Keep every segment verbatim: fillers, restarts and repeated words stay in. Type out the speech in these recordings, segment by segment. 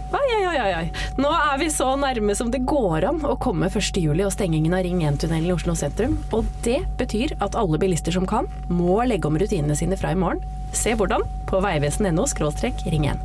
Oi, oi, oi, oi. Nå er vi så nærme som det går an å komme første juli og stengingen av Ring en-tunnelen i Oslo sentrum. Og det betyr at alle bilister som kan, må legge om rutinene sine fra i morgen. Se hvordan på veivesen punktum no skråstrek ring en.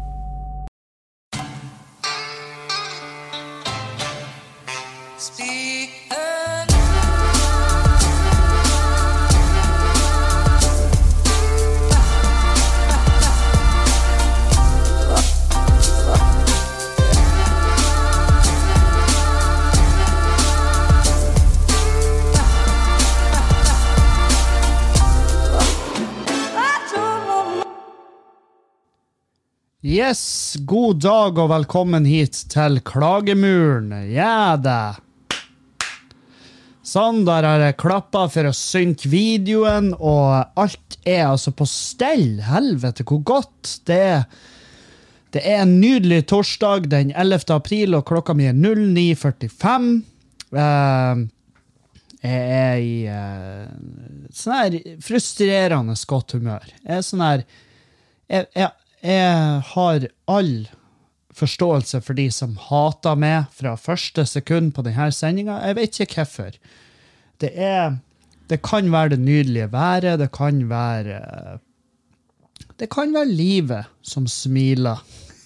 Yes, god dag og velkommen hit til Klagemuren. Ja da. Sånn, der har jeg klappet for å synke videoen, og alt er altså på stell. Helvete, hvor godt det er. Det er en nydelig torsdag den ellevte april, og klokka mi er null ni førtifem. Uh, jeg er i uh, sånn her frustrerende godt humør. Jeg er sånn her... Jeg, jeg, Jeg har all forståelse for de som hater meg fra første sekund på denne sendingen. Jeg vet ikke hvorfor. Det er, det kan være det nydelige været, det kan være, det kan være livet som smiler.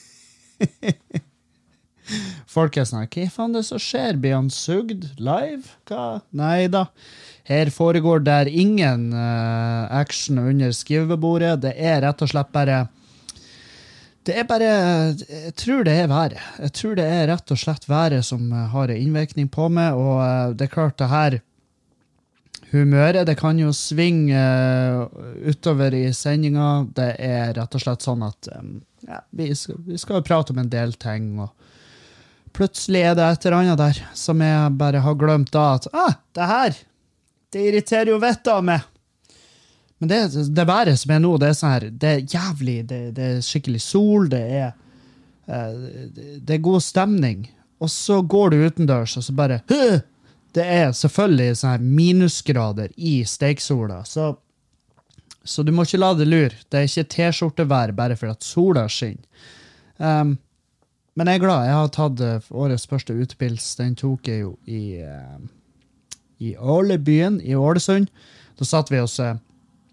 Folk er sånn, hva faen det som skjer? Blir han sugd live? Hva? Neida. Her foregår der ingen uh, action under skrivebordet. Det er rett og slett bare Det er bare, jeg tror det er været. Jeg tror det er rett og slett været som har en innvirkning på meg, og det er klart det her humøret, det kan jo svinge utover i sendingen. Det er rett og slett sånn at ja, vi, skal, vi skal jo prate om en del ting, og plutselig er det et eller annet der som jeg bare har glemt da, at ah, det her, det irriterer jo vettet av meg. Men det, det været som er nå, det er sånn her, det er jævlig, det, det er skikkelig sol, det er, det er god stemning. Og så går du utendørs, og så bare, det er selvfølgelig sånn her minusgrader i steiksola, så, så du må ikke la det lure. Det er ikke t-skjortevær bare for at sola skinner. Um, men jeg er glad, jeg har tatt årets første utepils, den tok jeg jo i, uh, i Ålebyen, i Ålesund. Da satt vi oss... Uh,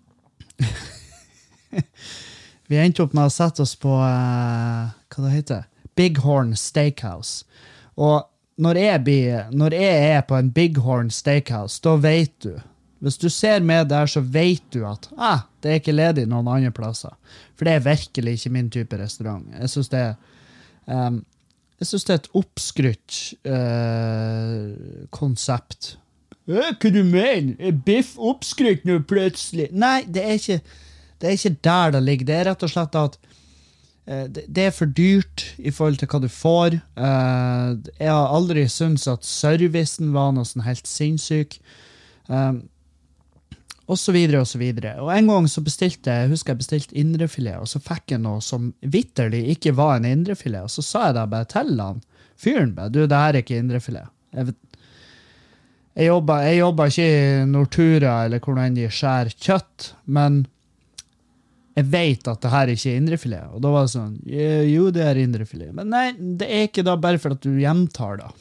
vi endte opp med å sette oss på uh, hva det heter? Bighorn Steakhouse. Og når jeg, blir, når jeg er på en Bighorn Steakhouse, da vet du. Hvis du ser med der, så vet du at ah, det er ikke ledig noen andre plasser. For det er virkelig ikke min type restaurant. Jeg synes det er um, jeg synes det er et oppskrytt uh, konsept. Hva du mener? Er biff oppskrytt nå plutselig? Nei, det er ikke, det er ikke der det ligger. Det er rett og slett at uh, det, det er for dyrt i forhold til hva du får. Uh, jeg har aldri syntes at servicen var noe sånn helt sinnssyk. Um, og så videre, og så videre. Og en gang så bestilte jeg, husker jeg bestilte indrefilet, og så fikk jeg noe som vitterlig ikke var en indrefilet, og så sa jeg da bare til han, fyren bare, du, det her er ikke indrefilet. Jeg vet, Jeg jobber, jeg jobber ikke i Nortura eller hvordan de skjær kjøtt, men jeg vet at det her ikke er indrefilet. Og da var det sånn, jo, det er indrefilet. Men nei, det er ikke da bare for at du gjentar da.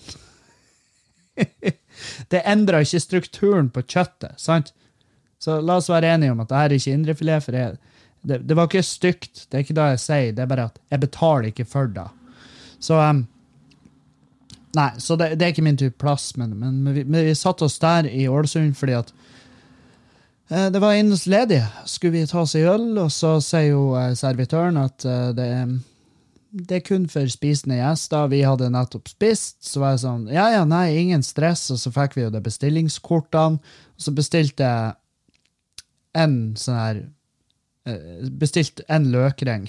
Det endrer ikke strukturen på kjøttet, sant? Så la oss være enige om at det her er ikke indrefilet, for jeg, det, det var ikke stygt. Det er ikke det jeg sier, det er bare at jeg betaler ikke for det. Så... Um, Nei, så det, det er ikke min type plass, men, men vi, vi satt oss der i Ålesund fordi at eh, det var innes ledige. Skulle vi ta oss i øl, og så sier jo eh, servitøren at eh, det, det er kun for spisende gjester. Vi hadde nettopp spist, så var jeg sånn, ja, ja, nei, ingen stress, og så fikk vi jo det bestillingskortene, og så bestilte jeg en sånn her, eh, bestilte en løkreng.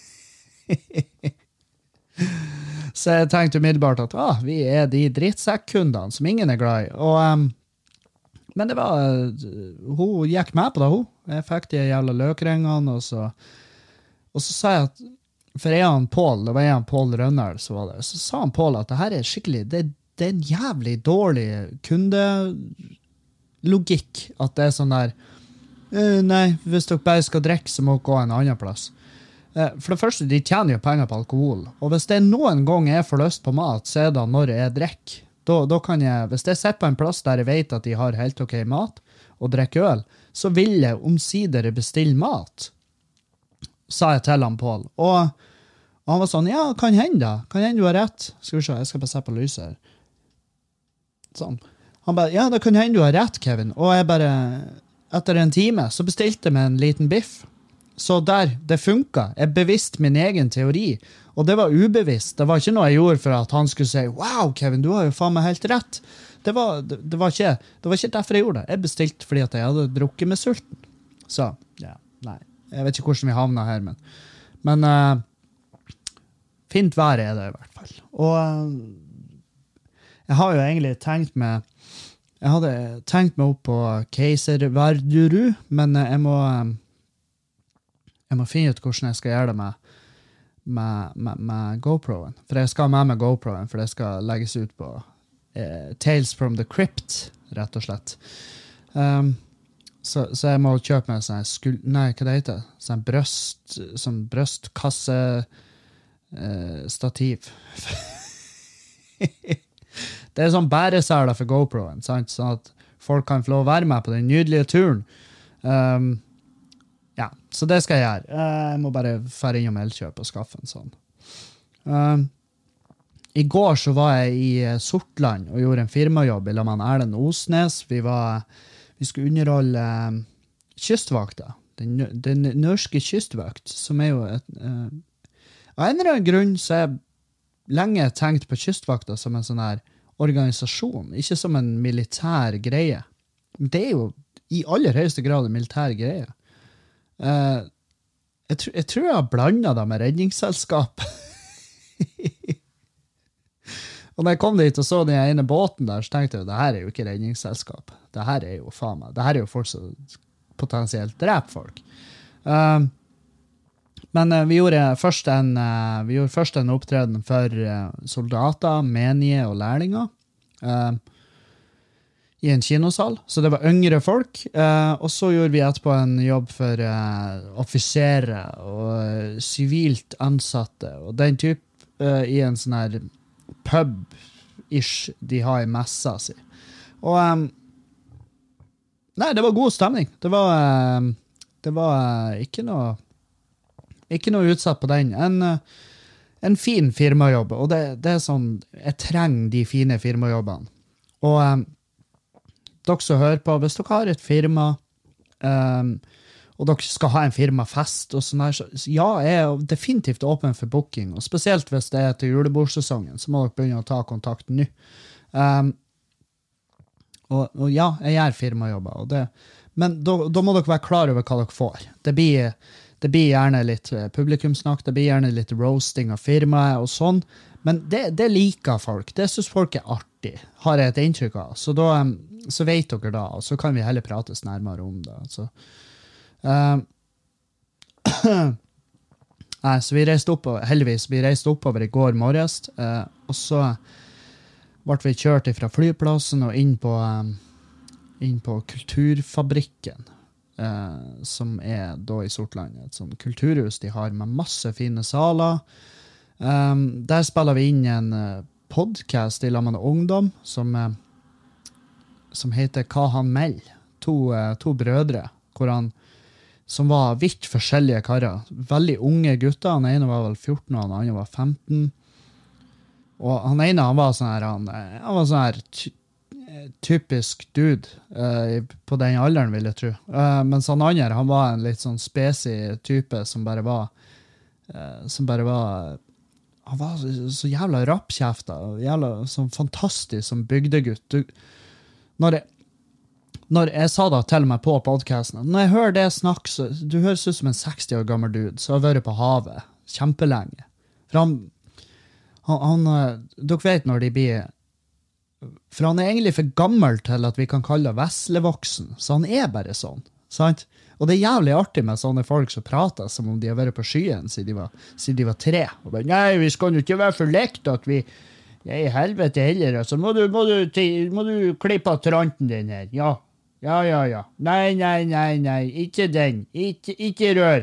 Så jeg tenkte umiddelbart at ah, vi er de drittsekk-kundene som ingen er glad i. Og, um, men det var, hun gikk med på det, hun. Jeg fikk de jævla løkrengene, og så, og så sa jeg at, for jeg og Paul, det var jeg og Paul Rønnel som var der, så sa han Paul at det her er skikkelig, det, det er en jævlig dårlig kundelogikk, at det er sånn der, uh, nei, hvis dere bare skal drikke, så må dere gå en annen plass. Eh, For det første, de tjener jo penger på alkohol. Og hvis det noen gang jeg får lyst på mat, så er det når jeg drikker. Da, da kan jeg, hvis jeg sitter på en plass der jeg vet at de har helt ok mat, og drikker øl, så vil jeg omsider bestille mat, sa jeg til han Pål. Og, og han var sånn, ja, kan hende da. Kan hende du har rett. Skal vi se, jeg skal bare se på lyset her. Sånn. Han bare, ja, det kan hende du har rett, Kevin. Og jeg bare, etter en time, så bestilte jeg meg en liten biff. Så der, det funket. Jeg bevisste min egen teori. Og det var ubevisst. Det var ikke noe jeg gjorde for at han skulle si, wow, Kevin, du har jo faen meg helt rett. Det var, det, det var, ikke, det var ikke derfor jeg gjorde det. Jeg bestilte fordi at jeg hadde drukket med sulten. Så, ja, nei. Jeg vet ikke hvordan vi havnet her, men, men uh, fint vær er det i hvert fall. Og uh, jeg har jo egentlig tenkt meg, jeg hadde tenkt meg opp på Keiserverduru, men uh, jeg må... Uh, Jeg må finne ut hvordan jeg skal gjøre det med, med, med, med GoProen. For jeg skal ha med meg GoProen, for det skal legges ut på eh, Tales from the Crypt, rett og slett. Um, så, så jeg må kjøpe meg sånn skul... Nei, hva det heter? Sånn brøst... Sånn brøstkasse... Eh, stativ. Det er sånn bæreseler for GoProen, sant? Sånn at folk kan få lov å være med på den nydelige turen. Um, Ja, så det skal jeg gjøre. Jeg må bare fære innom Elkjøp og skaffe en sånn. Um, I går så var jeg i Sortland og gjorde en firmajobb i lag med Erlend Osnes. Vi, var, vi skulle underholde um, kystvakta. Den, den norske kystvakt, som er jo et... Uh, av en eller annen grunn så jeg lenge tenkt på kystvakta som en sånn her organisasjon, ikke som en militær greie. Men det er jo i aller høyeste grad en militær greie. Uh, jeg, tr jeg tror jeg har blandet det med redningsselskap. Og når jeg kom dit og så den ene båten der, så tenkte jeg, det her er jo ikke redningsselskap. Det her er jo faen meg. Det her er jo folk som potensielt dreper folk. Uh, men uh, vi, gjorde først en, uh, vi gjorde først en opptreden for uh, soldater, menige og lærlinger. Uh, i en kinosal, så det var yngre folk, eh, og så gjorde vi etterpå en jobb for eh, offiserer og sivilt ansatte, og den typ eh, i en sånn her pub-ish de har i messa si. Og um, nei, det var god stemning. Det var, um, det var uh, ikke noe ikke noe utsatt på den. En, uh, en fin firmajobb, og det, det er sånn, jeg trenger de fine firmajobbene. Og um, dere som hører på, hvis dere har et firma, um, og dere skal ha en firmafest, og sånn her, så ja, jeg er definitivt åpen for booking, og spesielt hvis det er til julebordsesongen, så må dere begynne å ta kontakt nå. Um, og, og ja, jeg gjør firmajobber, og det, men da, da må dere være klar over hva dere får. Det blir, det blir gjerne litt publikumsnakk, det blir gjerne litt roasting av firmaet og sånn, men det, det liker folk. Det synes folk er artig, har jeg et inntrykk av. Så da... Um, så vet dere da, og så kan vi heller prates nærmere om det. Så, uh, nei, så vi reiste opp, heldigvis, vi reiste oppover i går morges, uh, og så ble vi kjørt fra flyplassen og inn på, um, inn på Kulturfabrikken, uh, som er da i Sortland, et sånt kulturhus de har med masse fine saler. Um, der spiller vi inn en uh, podcast i lag med ungdom, som... Uh, som heter Hva han melder. To, uh, to brødre, hvor han, som var vidt forskjellige karer. Veldig unge gutter. Han ene var vel fjorten, og han andre var femten. Og han ene, han var sånn her, han, han var sånn her ty typisk dude uh, på den alderen, vil jeg tro. Uh, mens han andre, han var en litt sånn spesi type som bare var, uh, som bare var, han var så, så jævla rappkjefta, jævla sånn fantastisk som bygdegutt. Du, Når jeg, når jeg sa det til meg på podcasten, når jeg hører det snakk, så du høres ut som en seksti år gammel dude, så har vært på havet kjempelenge. For han, han, han, dere vet når de blir, for han er egentlig for gammel til at vi kan kalle det veslevoksen, så han er bare sånn, sant? Og det er jævlig artig med sånne folk som prater som om de har vært på skyen siden de var, siden de var tre. Og bare, nei, vi skal jo ikke være for lekt at vi... Ja, i helvete heller, altså. Må du, må du, må du klippe av tranten din her? Ja. Ja, ja, ja. Nei, nei, nei, nei. Ikke den. Ikke, ikke rør.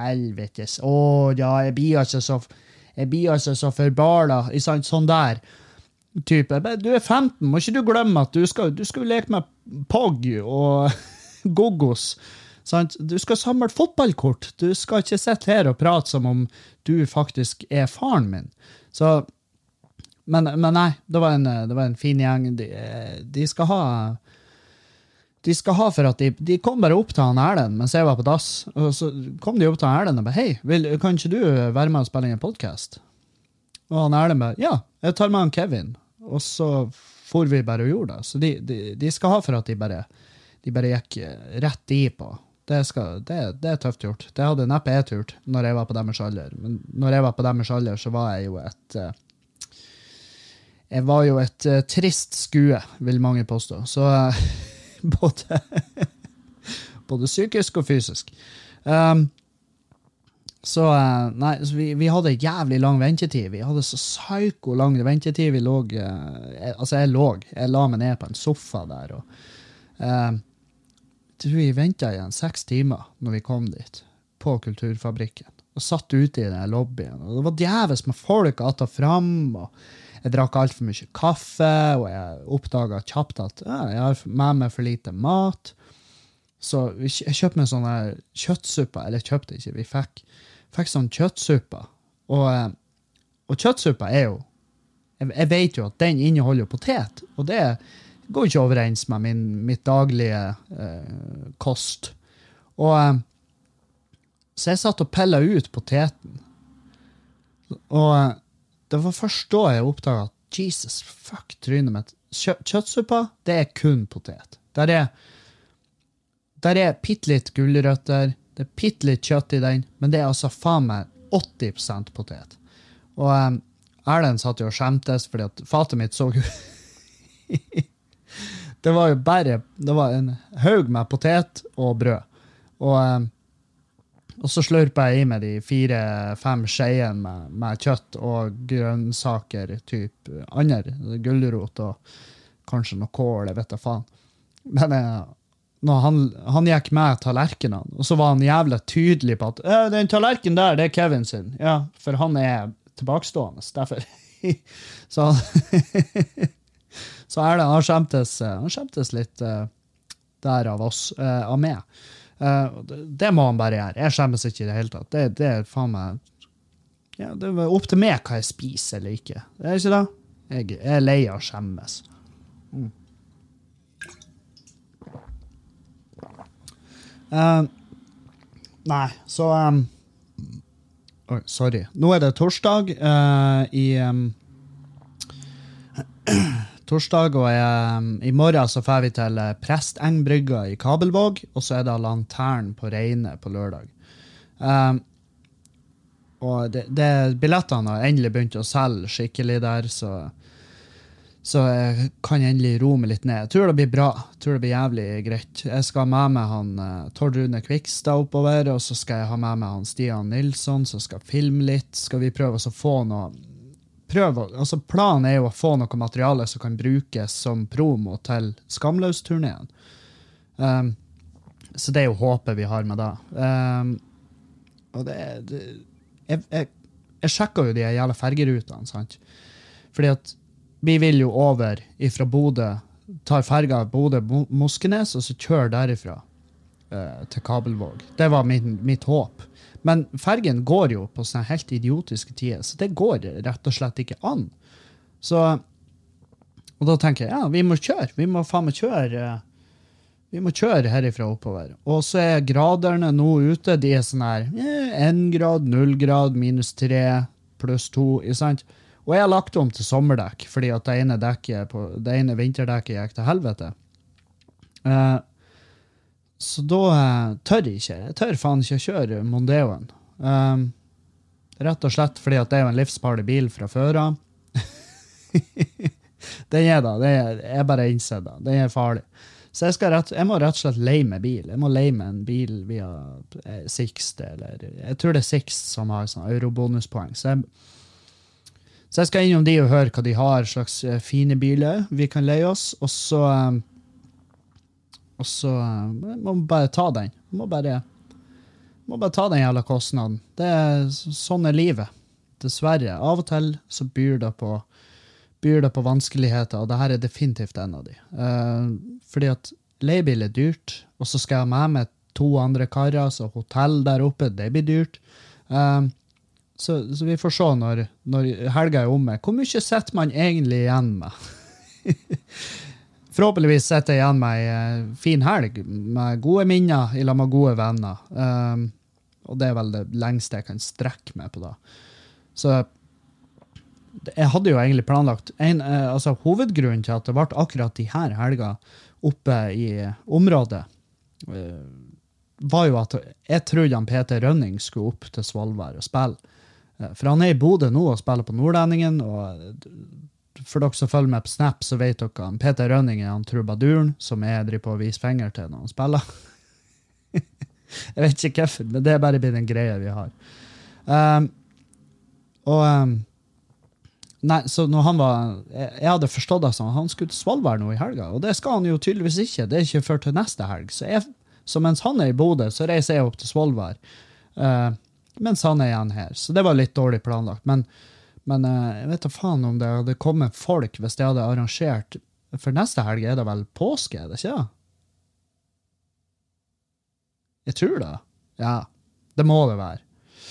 helvetes. Å, ja, jeg blir altså så, jeg blir altså så forbala. Sånn, sånn der type. Du er femten, må ikke du glemme at du skal, du skal leke med Pog og Gogos. Sant? Du skal samle fotballkort. Du skal ikke sitte her og prate som om du faktisk er faren min. Så, men, men nei, det var en, det var en fin gjeng. De, de skal ha de skal ha for at de, de kom bare opp til han Erlend mens jeg var på dass, og så kom de opp til han Erlend og bare, hei, vil, kan ikke du være med og spille inn en podcast? Og han Erlend bare, ja, jeg tar med han Kevin. Og så får vi bare og gjorde det. Så de, de, de skal ha for at de bare, de bare gikk rett i på. Det, skal, det, det er tøft gjort. Det hadde neppe jeg turt når jeg var på deres alder. Men når jeg var på deres alder, så var jeg jo et jeg var jo et uh, trist skue, vil mange påstå. Så uh, både, både psykisk og fysisk. Um, så uh, nei, så vi, vi hadde jævlig lang ventetid. Vi hadde så psyko lang ventetid. Vi lå, uh, jeg, altså jeg lå, jeg la meg ned på en sofa der, og uh, jeg tror vi ventet igjen seks timer når vi kom dit, på Kulturfabrikken, og satt ute i den lobbyen, og det var djævels med folk att og fram, og jeg drakk alt for mye kaffe, og jeg oppdaget kjapt at ja, jeg har med meg for lite mat. Så jeg kjøpte meg sånne kjøttsupper, eller jeg kjøpte ikke, vi fikk, fikk sånn kjøttsupper. Og, og kjøttsupper er jo, jeg, jeg vet jo at den inneholder potet, og det går ikke overens med min, mitt daglige eh, kost. Og så jeg satt og pillet ut poteten. Og det var først da jeg oppdaget at Jesus, fuck, trynet mitt. Kjø kjøttsuppa, det er kun potet. Der er, der er pittelitt gulrøtter, det er pittelitt kjøtt i den, men det er altså faen meg åtti prosent potet. Og um, Erlend satt jo og skjemtes, fordi at fatet mitt så det var jo bare, det var en haug med potet og brød. Og um, Og så slurper jeg i med de fire-fem skjeien med, med kjøtt og grønnsaker, typ andre, gulrot og kanskje noe kål, jeg vet da faen. Men eh, når han, han gikk med tallerkenene, og så var han jævlig tydelig på at den tallerken der, det er Kevin sin. Ja, for han er tilbakestående, derfor. så så er det, han skjemtes, han skjemtes litt uh, der av oss, uh, av meg. Uh, det, det må han bare gjøre. Jeg skjemmes ikke i det hele tatt. Det, det er faen meg ja, det er opp til meg hva jeg spiser eller ikke. Det er ikke det? Jeg, jeg er lei av å skjemmes. Mm. Uh, nei, så um, oi, sorry. Nå er det torsdag uh, i um, torsdag, og jeg, i morgen så får vi til Prestengbrygga i Kabelvåg, og så er det Lantern på Reine på lørdag. Um, og det, det, billettene har endelig begynt å selge skikkelig der, så, så jeg kan endelig ro meg litt ned. Jeg tror det blir bra, jeg tror det blir jævlig greit. Jeg skal ha med meg han uh, Tord Rune Kvikstad oppover, og så skal jeg ha med meg han Stian Nilsson, som skal filme litt. Skal vi prøve å få noe prøve, altså planen er jo å få noe materiale som kan brukes som promo til Skamløs-turneen. Um, så det er jo håpet vi har med det. Um, og det, det jeg, jeg, jeg sjekker jo de jævla fergerutene, sant? Fordi at vi vil jo over ifra Bodø, tar ferga Bodø-Moskenes, og så kjører derifra uh, til Kabelvåg. Det var min, mitt håp. Men fergen går jo på sånne helt idiotiske tider, så det går rett og slett ikke an. Så, og da tenker jeg, ja, vi må kjøre, vi må faen meg kjøre, vi må kjøre herifra oppover. Og så er graderne nå ute, de er sånn her, eh, en grad, null grad, minus tre, pluss to, ikke sant? Og jeg har lagt om til sommerdekk, fordi at det ene, dekket på, det ene vinterdekket gikk til helvete. Uh, Så da uh, tør jeg ikke. Jeg tør faen ikke å kjøre Mondeoen. Um, rett og slett fordi at det er jo en livsfarlig bil fra før av. Den er da, det er, jeg bare innsett da. Den er farlig. Så jeg, skal rett, jeg må rett og slett leie med bil. Jeg må leie med en bil via eh, Sixt, eller jeg tror det er Sixt som har sånn eurobonuspoeng. Så jeg, så jeg skal innom de og høre hva de har, slags uh, fine biler vi kan leie oss, og så... Um, Og så må man bare ta den. Må bare, må bare ta den jævla kostnaden. Det er sånn er livet. Dessverre. Av og til så byr det på, byr det på vanskeligheter, og det her er definitivt en av de. Uh, fordi at leiebil er dyrt, og så skal jeg med med to andre karer, så hotell der oppe, det blir dyrt. Uh, så, så vi får se når, når helga er omme. Hvor mye setter man egentlig igjen med? Forhåpentligvis setter jeg igjen med en fin helg, med gode minner, i lag med gode venner. Um, og det er vel det lengste jeg kan strekke meg på da. Så jeg hadde jo egentlig planlagt, en, uh, altså hovedgrunnen til at det ble akkurat de her helga oppe i området, uh, var jo at jeg trodde han Peter Rønning skulle opp til Svolvær og spille. Uh, for han er i Bodø nå og spiller på Nordlendingen, og for dere som følger med på Snap, så vet dere at Peter Rønning er han trubaduren, som jeg driver på å vise fenger til når han spiller. Jeg vet ikke hvorfor, men det er bare blitt en greie vi har. Um, og um, nei, så når han var, jeg, jeg hadde forstått det sånn, han skulle til Svolvær nå i helga, og det skal han jo tydeligvis ikke, det er ikke før til neste helg. Så, jeg, så mens han er i Bodø, så reiser jeg opp til Svolvær, uh, mens han er igjen her. Så det var litt dårlig planlagt, men Men uh, jeg vet da faen om det hadde kommet folk hvis de hadde arrangert, for neste helg er det vel påske, er det ikke? Jeg tror det. Ja, det må det være.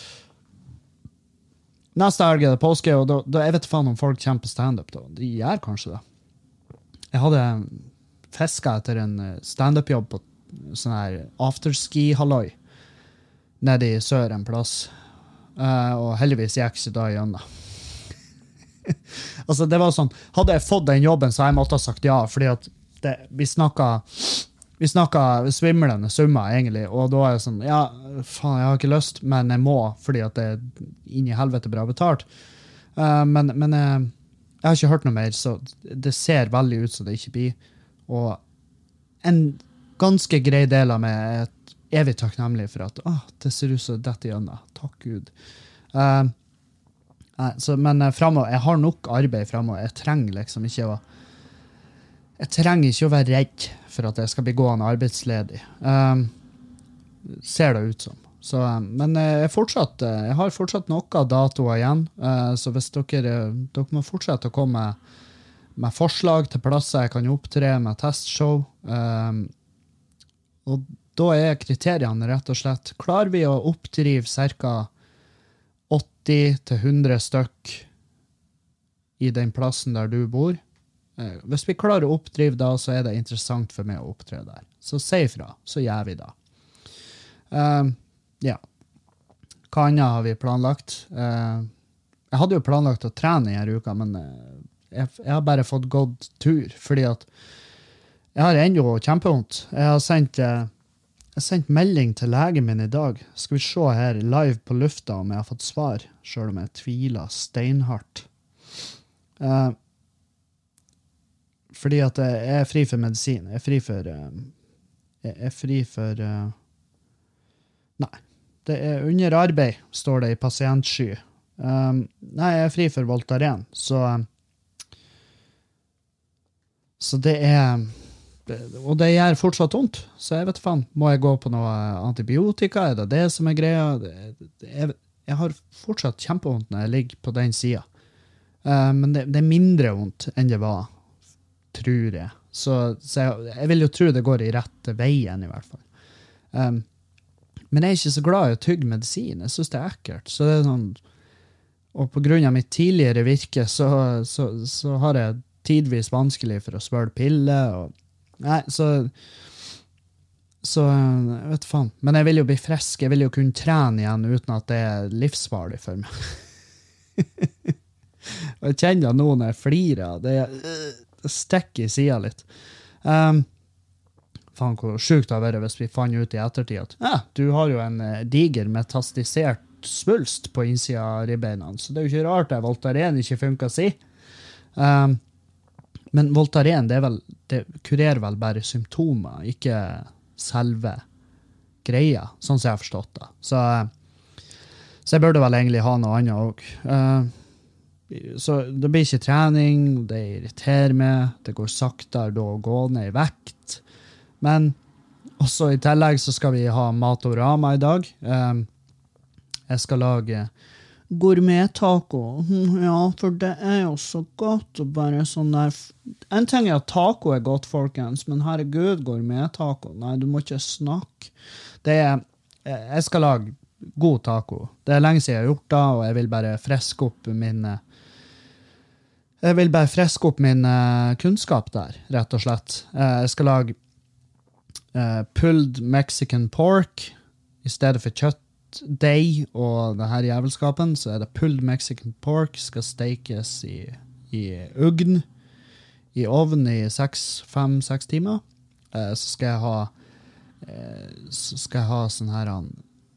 Neste helg er det påske, og da, da jeg vet faen om folk kommer på stand-up da. De gjør kanskje det. Jeg hadde fisket etter en stand-up-jobb på sånn her afterski-halløy nede i sør en plass. Uh, og heldigvis gikk ikke da igjennom. Altså det var sånn, hadde jeg fått den jobben så jeg måtte ha sagt ja, fordi at det, vi snakket vi snakket svimlende summer egentlig, og da er det sånn, ja, faen, jeg har ikke lyst, men jeg må, fordi at det er inn i helvete bra betalt. Uh, men men uh, jeg har ikke hørt noe mer, så det ser veldig ut som det ikke blir, og en ganske grei del av meg er evig takknemlig for at åh, det ser ut som dette igjennom, takk Gud. Uh, Nei, så, men uh, fremover, jeg har nok arbeid fremover. Jeg trenger liksom ikke å jeg trenger ikke å være redd for at jeg skal bli gående arbeidsledig. Um, ser det ut som. Så, um, men uh, jeg, fortsatt, uh, jeg har fortsatt noen datoer igjen, uh, så hvis dere, uh, dere må fortsette å komme med, med forslag til plasser jeg kan opptre med testshow, um, og da er kriteriene rett og slett, klarer vi å oppdrive cirka åtti til hundre stykk i den plassen der du bor. Hvis vi klarer å oppdrive da, så er det interessant for meg å opptre der. Så si ifra, så gjør vi da. Um, ja. Hva annet har vi planlagt? Uh, jeg hadde jo planlagt å trene i her uka, men uh, jeg, jeg har bare fått gått tur, fordi at jeg har enda kjempehånd. Jeg har sendt... Uh, Jeg sendte melding til legen min i dag. Skal vi se her live på lufta om jeg har fått svar, selv om jeg tviler steinhardt. Uh, fordi at jeg er fri for medisin. Jeg er fri for... Uh, jeg er fri for... Uh, nei, det er under arbeid, står det i pasientsky. Um, nei, jeg er fri for Voltaren, så... Uh, så det er... Og det gjør fortsatt vondt, så jeg vet faen, må jeg gå på noe antibiotika, er det det som er greia? Det, det, jeg, jeg har fortsatt kjempevondt når jeg ligger på den siden. Uh, men det, det er mindre vondt enn det var, tror jeg. Så, så jeg, jeg vil jo tro det går i rette veien i hvert fall. Um, men jeg er ikke så glad i å tygge medisin, jeg synes det er ekkelt. Så det er sånn, og på grunn av mitt tidligere virke, så, så, så har jeg tidvis vanskelig for å svølge piller, og nei, så så, jeg vet faen. Men jeg vil jo bli frisk, jeg vil jo kunne trene igjen uten at det er livsfarlig for meg. Og jeg kjenner nå når jeg flirer, det, det stikker i siden litt. Um, faen, hvor sykt det har vært hvis vi fant ut i ettertid at ja, du har jo en diger metastisert svulst på innsiden av ribbeinene, så det er jo ikke rart at Voltaren ikke funker å si. Um, Men Voltaren, det, er vel, det kurerer vel bare symptomer, ikke selve greia, sånn som jeg har forstått det. Så, så jeg burde vel egentlig ha noe annet også. Uh, så det blir ikke trening, det irriterer meg, det går saktere da å gå ned i vekt. Men Og så i tillegg så skal vi ha Matorama i dag. Um, jeg skal lage gourmet-taco. Ja, for det er jo så godt å bare sånn der... En ting er at taco er godt, folkens, men herregud, gourmet-taco. Nei, du må ikke snakke. Det er... Jeg skal lage god taco. Det er lenge siden jeg har gjort det, og jeg vil bare freske opp min... Jeg vil bare freske opp min kunnskap der, rett og slett. Jeg skal lage Uh, pulled Mexican pork i stedet for kjøttdeig og det her jævelskapen, så er det pulled Mexican pork skal stekes i, i ugn i ovn i seks, fem, seks timer. Uh, så skal jeg ha uh, så skal jeg ha sånn her um,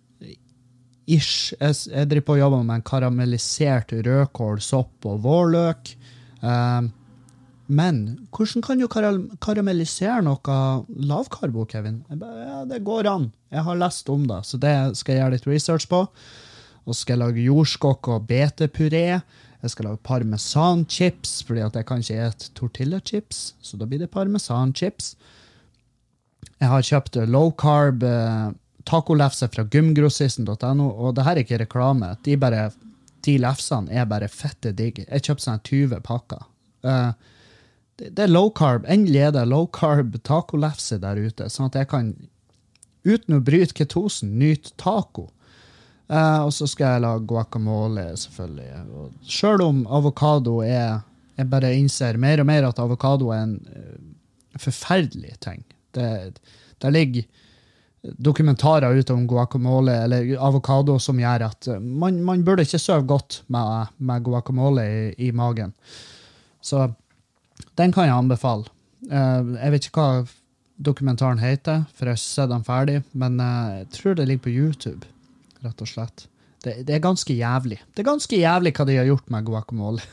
ish, jeg, jeg driver på å jobbe med en karamellisert rødkål, sopp og vårløk. Uh, Men hvordan kan du karam- karamellisere noe lavkarbo, Kevin? Jeg ba, ja, det går an. Jeg har lest om det, så det skal jeg gjøre litt research på. Og så skal jeg lage jordskokk og betepuré. Jeg skal lage parmesanchips, fordi at jeg kan ikke ete tortillachips, så da blir det parmesanchips. Jeg har kjøpt low carb eh, tacolefse fra gymgrossisten punktum no, og det her er ikke reklame. De, bare, de lefsene er bare fette digg. Jeg kjøpte sånn tjue pakker. Uh, Det er low carb, endelig er det low carb tacolefse der ute, sånn at jeg kan, uten å bryte ketosen, nyte taco. Uh, og så skal jeg lage guacamole, selvfølgelig. Og selv om avokado er, jeg bare innser mer og mer at avokado er en uh, forferdelig ting. Det, der ligger dokumentarer ute om guacamole, eller avokado, som gjør at man, man burde ikke sove godt med, med guacamole i, i magen. Så den kan jeg anbefale. Uh, jeg vet ikke hva dokumentaren heter, for jeg har sett den ferdig, men uh, jeg tror det ligger på YouTube, rett og slett. Det, det er ganske jævlig. Det er ganske jævlig hva de har gjort med guacamole.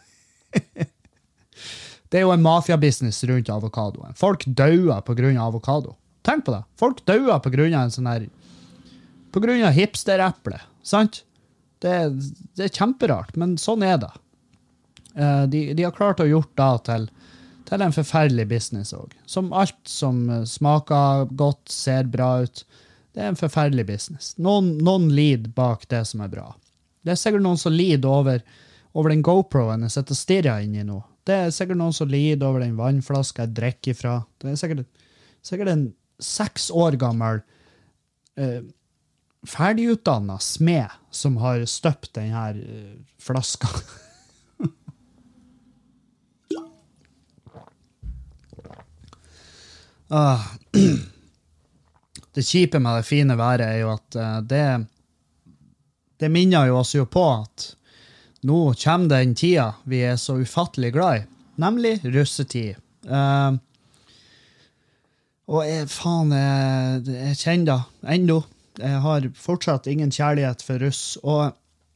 Det er jo en mafia-business rundt avokadoen. Folk dauer på grunn av avokado. Tenk på det. Folk dauer på grunn av en sånn her, på grunn av hipster-eple, sant? Det, det er kjemperart, men sånn er det. Uh, de, de har klart å gjort det til, til en forferdelig business også. Som alt som smaker godt, ser bra ut, det er en forferdelig business. Noen, noen lider bak det som er bra. Det er sikkert noen som lider over, over den GoProen jeg sitter og stirrer inn i nå. Det er sikkert noen som lider over den vannflaska jeg drikker ifra. Det er sikkert, sikkert en seks år gammel uh, ferdigutdannet smed som har støpt den her uh, flaska. Ah, det kjipe med det fine været er jo at uh, det, det minner jo oss jo på at nå kommer den tida vi er så ufattelig glad i, nemlig russetid. Uh, og jeg, faen, jeg, jeg kjenner det enda. Jeg har fortsatt ingen kjærlighet for russ, og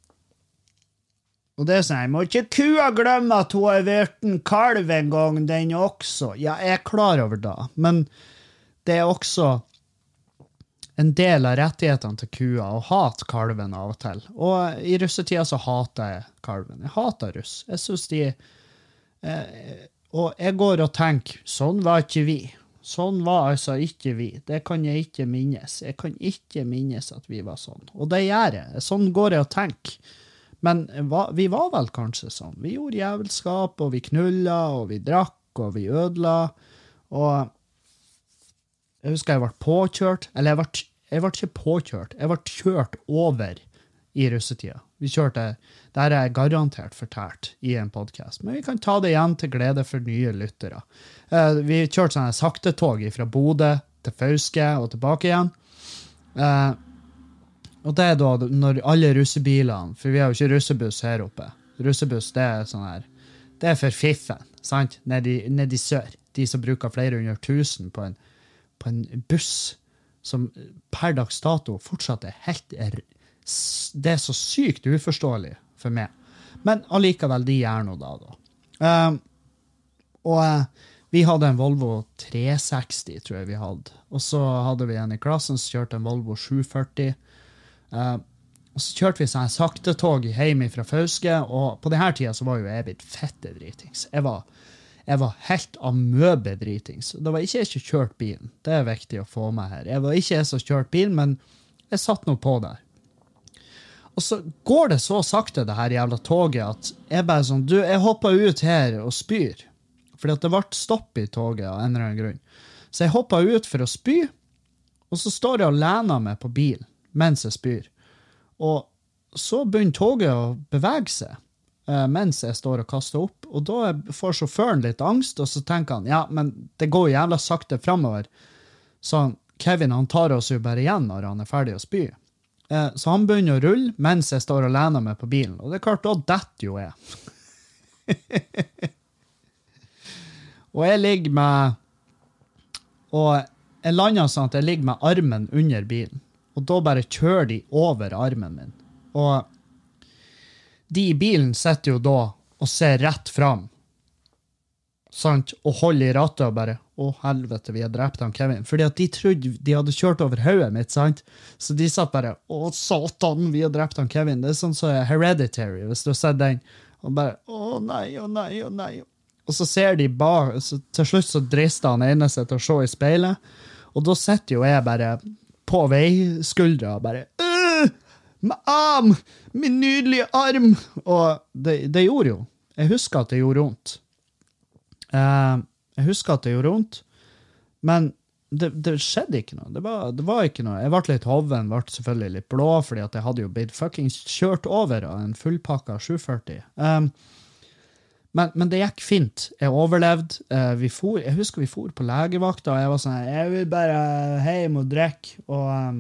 Og det er sånn, jeg må ikke kua glemme at hun har vært en kalv en gang, den også. Ja, jeg er klar over det, men det er også en del av rettighetene til kua å hate kalven av og til. Og i russetida så hater jeg kalven. Jeg hater russ. Jeg synes de... Eh, og jeg går og tenker, sånn var ikke vi. Sånn var altså ikke vi. Det kan jeg ikke minnes. Jeg kan ikke minnes at vi var sånn. Og det gjør jeg. Sånn går jeg og tenker. Men vi var vel kanskje sånn. Vi gjorde jævelskap, og vi knulla, og vi drakk, og vi ødela. Og jeg husker jeg ble påkjørt, eller jeg ble, jeg ble ikke påkjørt, jeg ble kjørt over i russetida. Vi kjørte, det her er garantert fortalt i en podcast, men vi kan ta det igjen til glede for nye lyttere. Vi kjørte sånne saktetog fra Bodø til Fauske og tilbake igjen. Og det er da når alle russebilene, for vi har jo ikke russebuss her oppe. Russebuss, det er sånn her, det er for fiffen, sant? Nede i, nede i sør. De som bruker flere hundre tusen på en, på en buss som per dags dato fortsatt er helt, det er så sykt uforståelig for meg. Men allikevel, de gjør noe da, da. Um, og uh, vi hadde en Volvo tre seksti, tror jeg vi hadde. Og så hadde vi en i klassen som kjørte en Volvo sju førti. Uh, og så kjørte vi sånn saktetog hjemme fra Fauske, og på denne tiden så var jo jeg blitt fette dritings. Jeg var, Jeg var helt amøbedritings. Det var ikke jeg som kjørte bilen. Det er viktig å få med her. Jeg var ikke jeg som kjørte bilen, men jeg satt nå på der. Og så går det så sakte, det her jævla toget, at jeg bare sånn, du, jeg hopper ut her og spyr. Fordi at det ble stopp i toget av en eller annen grunn. Så jeg hopper ut for å spy, og så står jeg og lener meg på bilen mens jeg spyr. Og så begynner toget å bevege seg uh, mens jeg står og kaster opp. Og da får sjåføren litt angst, og så tenker han, ja, men det går jævla sakte fremover. Så Kevin, han tar oss jo bare igjen når han er ferdig å spy. Uh, så han begynner å rulle mens jeg står og lener meg på bilen. Og det er klart, da detter jo jeg. Og jeg ligger med, og jeg lander sånn at jeg ligger med armen under bilen. Og da bare kjører de over armen min. Og de i bilen sitter jo da og ser rett fram. Sant? Og holder i rattet og bare, å helvete, vi har drept han Kevin. Fordi at de trodde de hadde kjørt over hodet mitt, sant? Så de satt bare, å satan, vi har drept han Kevin. Det er sånn som er Hereditary, hvis du har sett den. Og bare, å nei, å nei, å nei. Og så ser de bak, så til slutt så drister han ene seg til å se i speilet. Og da sitter jo jeg bare på veiskuldra og bare, øh, med arm, min nydelige arm. Og det, det gjorde jo. Jeg husker at det gjorde vondt. Uh, jeg husker at det gjorde vondt, men det, det skjedde ikke noe. Det var, det var ikke noe. Jeg ble litt hoven, ble selvfølgelig litt blå, fordi at jeg hadde jo blitt fucking kjørt over av en fullpakka sju førti. Um, men, men det gikk fint. Jeg overlevde. Uh, vi for, jeg husker vi for på legevakta, og jeg var sånn, jeg vil bare hjem og drikke, og um,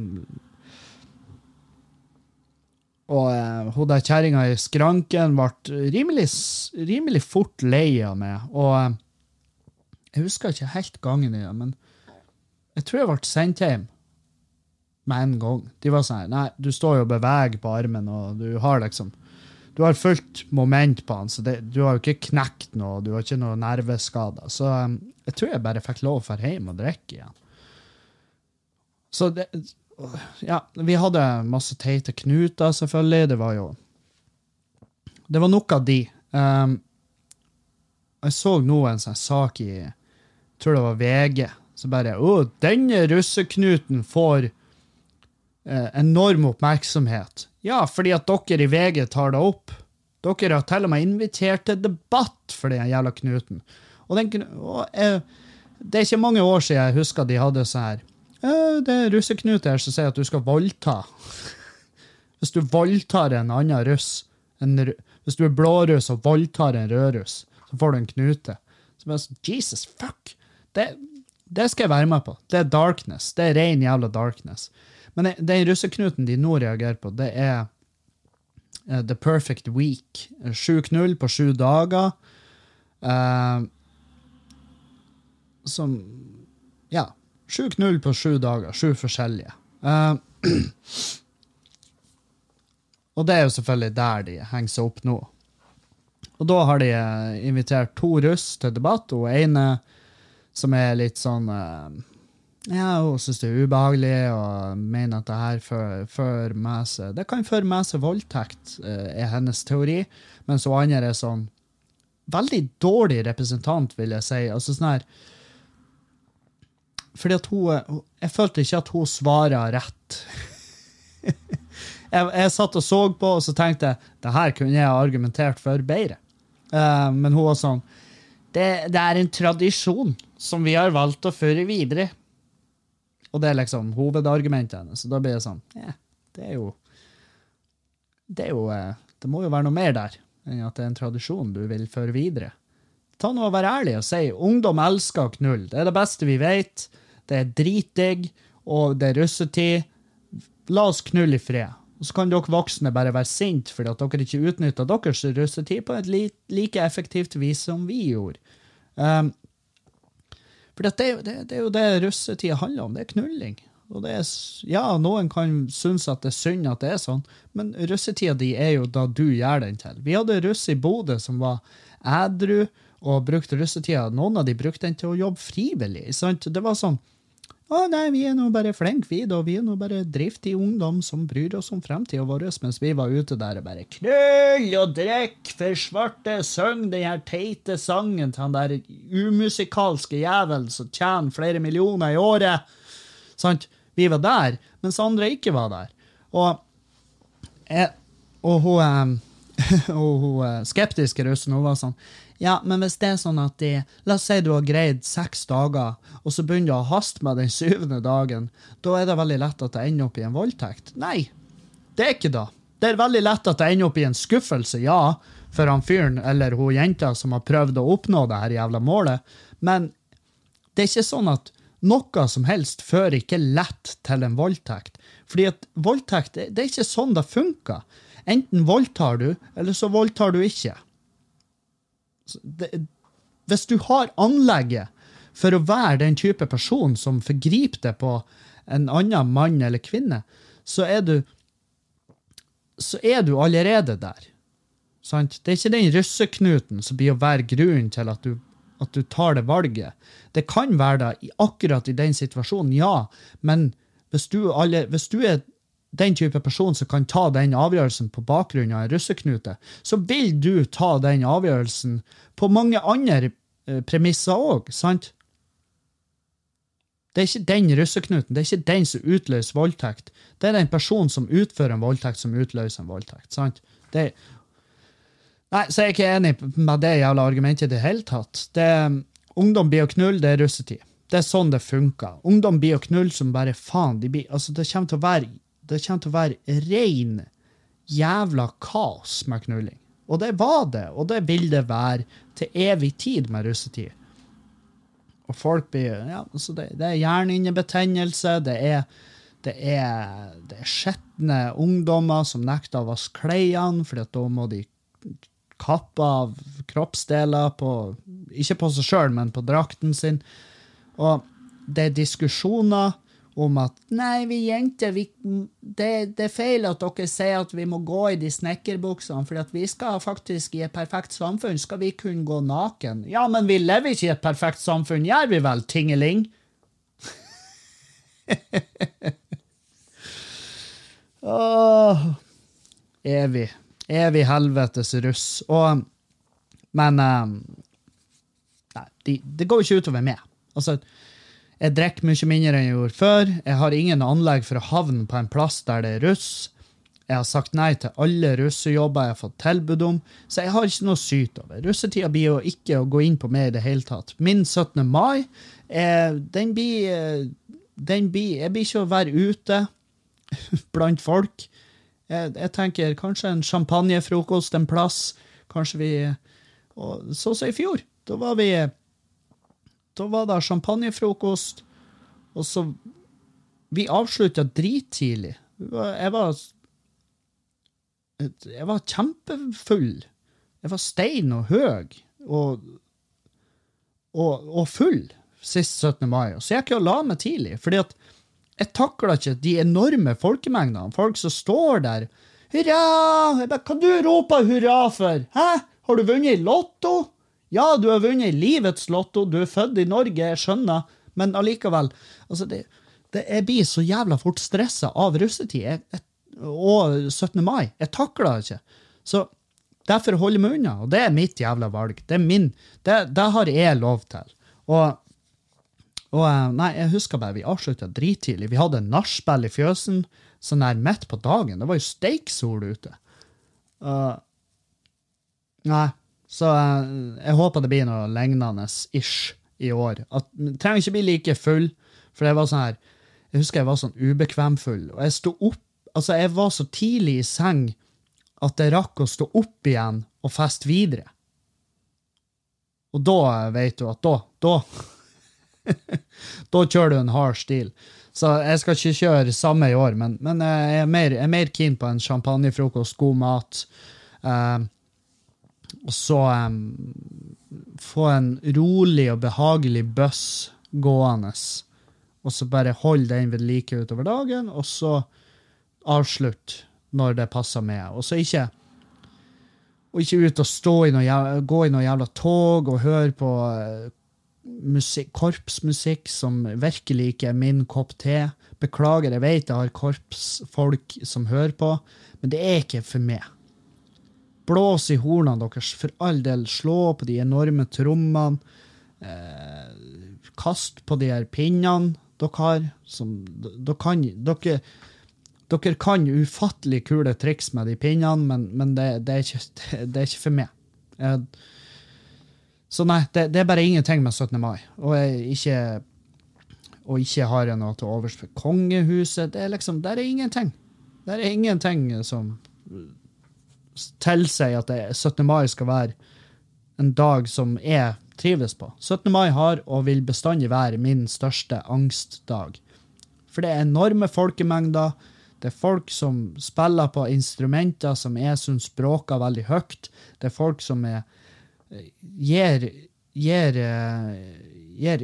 Og uh, hun der kjæringa i skranken ble rimelig, rimelig fort lei av meg. Og uh, jeg husker ikke helt gangen i det, men jeg tror jeg ble sendt hjem med en gang. De var sånn, nei, du står jo og beveger på armen, og du har liksom, du har fullt moment på han, så det, du har jo ikke knekt noe, du har ikke noe nerveskader. Så um, jeg tror jeg bare fikk lov å fære hjem og drikke igjen. Så det... Ja, vi hadde masse teite knuter, selvfølgelig. Det var jo det var nok av de. Um, jeg så nå en sånn sak i, jeg tror det var V G, så bare, å, denne russeknuten får eh, enorm oppmerksomhet. Ja, fordi at dere i V G tar det opp. Dere har til og med invitert til debatt for den jævla knuten. Og, den, og jeg, det er ikke mange år siden jeg husker de hadde sånn her, det er russeknut her som sier at du skal voldta. Hvis du voldtar en annen russ, en, hvis du er blåruss og voldtar en rødruss, så får du en knute. Så bare sånn, Jesus, fuck! Det, det skal jeg være med på. Det er darkness. Det er ren jævla darkness. Men det, den russeknuten de nå reagerer på, det er uh, The Perfect Week. Sju knull på sju dager. Uh, som, ja, Sju knull på sju dager, sju forskjellige. Uh, og det er jo selvfølgelig der de henger seg opp nå. Og da har de invitert to russ til debatt, og ene som er litt sånn, uh, ja, hun synes det er ubehagelig, og mener at det her fører for med seg, det kan føre med seg voldtekt, uh, er hennes teori, men så andre er sånn, veldig dårlig representant, vil jeg si. Altså sånn her, fordi at hun, jeg følte ikke at hun svarer rett. jeg, jeg satt og så på, og så tenkte jeg, det her kunne jeg ha argumentert for bedre. Uh, men hun var sånn, det, det er en tradisjon som vi har valgt å føre videre. Og det er liksom hovedargumentet henne. Så da blir jeg sånn, ja, det er jo, det er jo, det må jo være noe mer der, enn at det er en tradisjon du vil føre videre. Ta nå og være ærlig og si, ungdom elsker knull. Det er det beste vi vet. Det er dritdigg, og det er russetid. La oss knulle i fred. Og så kan dere voksne bare være sint, fordi at dere ikke utnytter deres russetid på et li like effektivt vis som vi gjorde. Um, for det, det, det er jo det russetid handler om, det er knulling. Og det er, ja, noen kan synes at det er synd at det er sånn, men russetida di er jo da du gjør den til. Vi hadde russ i Bodø som var ædru, og brukte russetida. Noen av de brukte den til å jobbe frivillig. Sant? Det var sånn, Å nei, vi er nå bare flinke, vi da. Vi er nå bare driftig ungdom som bryr oss om fremtiden vår, mens vi var ute der og bare knøll og drekk for svarte søng den her teite sangen til han der umusikalske jævel som tjener flere millioner i året. Sant? Vi var der, mens andre ikke var der. Og, jeg, og hun, og hun skeptiske russen, hun var sånn, ja, men hvis det er sånn at de, la oss si du har greid seks dager, og så begynner du å haste med den syvende dagen, da er det veldig lett at det ender opp i en voldtekt. Nei, det er ikke da. Det er veldig lett at det ender opp i en skuffelse, ja, for han fyren eller hun jenta som har prøvd å oppnå det her jævla målet, men det er ikke sånn at noe som helst fører ikke lett til en voldtekt. Fordi at voldtekt, det, det er ikke sånn det funker. Enten voldtar du, eller så voldtar du ikke. Det, hvis du har anlegget for å være den type person som forgriper deg på en annen mann eller kvinne, så er du, så er du allerede der. Sant? Det er ikke den russeknuten som blir å være grunnen til at du at du tar det valget. Det kan være det i akkurat i den situasjonen, ja, men hvis du, alle, hvis du er den type person som kan ta den avgjørelsen på bakgrunn av en russeknute, så vil du ta den avgjørelsen på mange andre premisser også, sant? Det er ikke den russeknuten, det er ikke den som utløser voldtekt. Det er den personen som utfører en voldtekt som utløser en voldtekt, sant? Det er Nei, så jeg er ikke enig med det jævla argumentet i det hele tatt. Det, ungdom blir å knull, det er russetid. Det er sånn det funker. Ungdom blir å knull som bare faen. De blir, altså det kommer til å være, det kommer til å være ren jævla kaos med knulling. Og det var det, og det vil det være til evig tid med russetid. Og folk blir, ja, altså det, det er hjernehinnebetennelse, det er, det er, det er skjettne ungdommer som nekter å vaske klærne, fordi at da må de kappe av kroppsdeler på, ikke på seg selv, men på drakten sin. Og det er diskusjoner om at, nei, vi jenter, vi, det, det er feil at dere sier at vi må gå i de snekkerbuksene, fordi at vi skal faktisk i et perfekt samfunn, skal vi kunne gå naken. Ja, men vi lever ikke i et perfekt samfunn, gjør vi vel, tingeling? Åh, evig. Evig helvetes russ. Og, men um, nei, de, det går ikke utover meg. Altså, jeg drikker mye mindre enn jeg gjorde før. Jeg har ingen anlegg for å havne på en plass der det er russ. Jeg har sagt nei til alle russejobber jeg har fått tilbud om, så jeg har ikke noe sykt over. Russetida blir jo ikke å gå inn på meg i det hele tatt. Min syttende mai, eh, den blir, den blir, jeg blir ikke å være ute blant folk. Jeg, jeg tenker kanskje en champagnefrokost en plass, kanskje vi, og så så i fjor, da var vi, da var det champagnefrokost, og så, vi avsluttet drittidlig. Jeg var, jeg var kjempefull. Jeg var stein og høg, og, og, og full sist syttende mai, så jeg ikke la meg tidlig, fordi at jeg takler ikke de enorme folkemengdene. Folk som står der. Hurra! Jeg bare, hva du roper hurra for? Hæ? Har du vunnet lotto? Ja, du har vunnet livets lotto. Du er født i Norge, jeg skjønner. Men allikevel, altså det, det, jeg blir så jævla fort stresset av russetid. Jeg, jeg, og syttende mai. Jeg takler det ikke. Så derfor holder jeg meg unna. Og det er mitt jævla valg. Det er min. Det, det har jeg lov til. Og Og nei, jeg husker bare, vi avsluttet drittidlig. Vi hadde en nachspiel i fjøsen, sånn her midt på dagen. Det var jo steiksol ute. Uh, nei, så uh, jeg håper det blir noe lignende ish i år. At, jeg trenger ikke bli like full, for jeg var sånn her, jeg husker jeg var sånn ubekvem full, og jeg stod opp, altså jeg var så tidlig i seng, at jeg rakk å stå opp igjen og feste videre. Og da vet du at da, da, da kjører du en hard stil. Så jeg skal ikke kjøre samme i år, men, men jeg, er mer, jeg er mer keen på en champagnefrokost, god mat, um, og så um, få en rolig og behagelig bøss gående, og så bare holde den ved like utover dagen, og så avslutt når det passer med. Og så ikke, og ikke ut og stå i noe jævla, gå i noe jævla tog og høre på musikk, korpsmusikk som virkelig ikke er min kopp te. Beklager, jeg vet jeg har korpsfolk som hører på, men det er ikke for meg. Blås i hornene deres, for all del, slå på de enorme trommene, eh, kast på de her pinnene dere har, som, dere, kan, dere, dere kan ufattelig kule triks med de pinnene, men, men det, det, er ikke, det, det er ikke for meg. Jeg, Så nei, det, det er bare ingenting med syttende mai. Og jeg ikke, og ikke har jeg noe til overs for kongehuset. Det er liksom, det er ingenting. Det er ingenting som tilsier at det, syttende mai skal være en dag som jeg trives på. syttende mai har og vil bestandig være min største angstdag. For det er enorme folkemengder. Det er folk som spiller på instrumenter som jeg synes bråker veldig høyt. Det er folk som er gir, gir, gir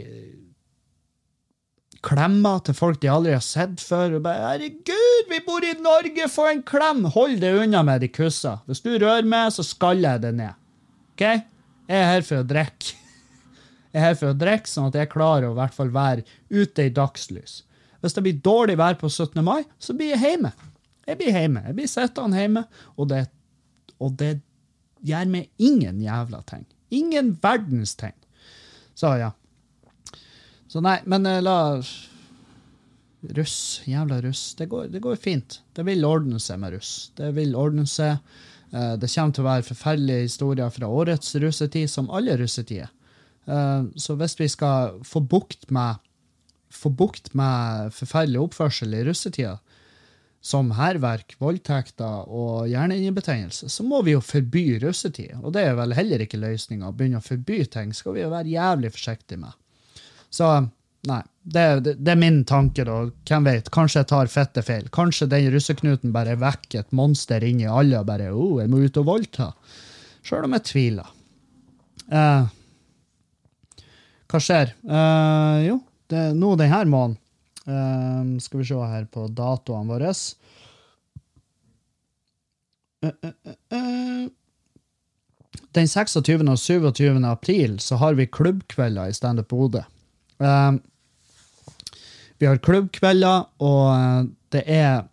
klemmer til folk de aldri har sett før. Og bare, herregud, vi bor i Norge, få en klem! Hold det unna med de kussa. Hvis du rører meg, så skaller jeg det ned. Ok? Jeg er her for å drikke. Jeg er her for å drikke, sånn at jeg klarer å i hvert fall være ute i dagslys. Hvis det blir dårlig vær på syttende mai, så blir jeg hjemme. Jeg blir hjemme. Jeg blir sittende hjemme, og det, og det gjør meg ingen jævla ting. Ingen verdens ting. Så ja. Så nei, men la russ, jævla russ, det går, det går fint. Det vil ordne seg med russ. Det vil ordne seg. Det kommer til å være forferdelige historier fra årets russetid, som alle russetider. Så hvis vi skal få bukt med, få bukt med forferdelig oppførsel i russetida, som herverk, voldtekter og hjernehinnebetennelse, så må vi jo forby russetid. Og det er vel heller ikke løsningen. Å begynne å forby ting skal vi jo være jævlig forsiktige med. Så, nei, det, det, det er min tanke da. Hvem vet, kanskje jeg tar fette feil. Kanskje den russeknuten bare vekker et monster inn i alle og bare, oh, jeg må ut og voldta. Selv om jeg tviler. Eh, hva skjer? Eh, jo, det er nå denne måneden. Um, skal vi se her på datoene våre. Uh, uh, uh, uh. Den seksogtyvende og syvogtyvende april så har vi klubbkvelder i Stand Up Bodø. Um, vi har klubbkvelder, og det er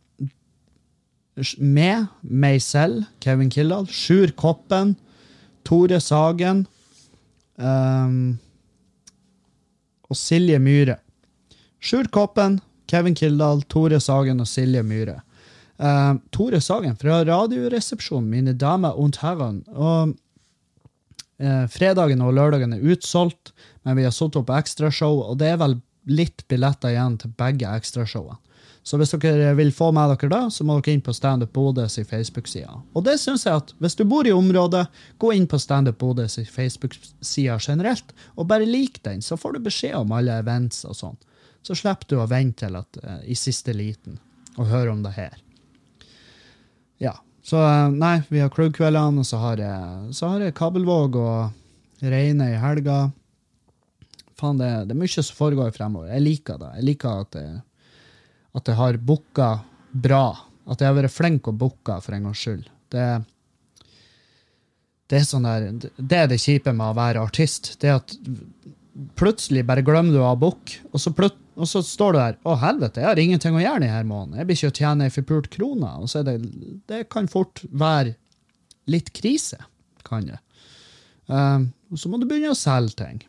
med meg selv, Kevin Kildahl, Sjur Koppen, Tore Sagen um, og Silje Myhre. Sjur Koppen, Kevin Kildahl, Tore Sagen og Silje Myhre. Uh, Tore Sagen fra Radioresepsjonen, mine damer und herren. Og uh, fredagen og lørdagen er utsolgt, men vi har satt opp ekstrashow, og det er vel litt billetter igjen til begge ekstrashowene. Så hvis dere vil få med dere da, så må dere inn på Stand Up Bodøs i Facebook-sida. Og det synes jeg at hvis du bor i området, gå inn på Stand Up Bodøs i Facebook-sida generelt, og bare lik den, så får du beskjed om alle events og sånn. Så slipper du å vente til at, uh, i siste liten og høre om det her. Ja, så uh, nei, vi har klubbkveldene, og så har jeg, så har jeg Kabelvåg og Reine i helga. Faen, det, det er mye som foregår fremover. Jeg liker det. Jeg liker at jeg, at jeg har booket bra. At jeg har vært flink å booke for en gangs skyld. Det, det er sånn der, det er det kjipe med å være artist. Det er at plutselig bare glemmer du av book, og så, plut, og så står du der, å helvete, jeg har ingenting å gjøre denne måneden. Jeg blir ikke å tjene en forpult krona. Og så er det, det kan fort være litt krise, kan det. Um, og så må du begynne å selge ting.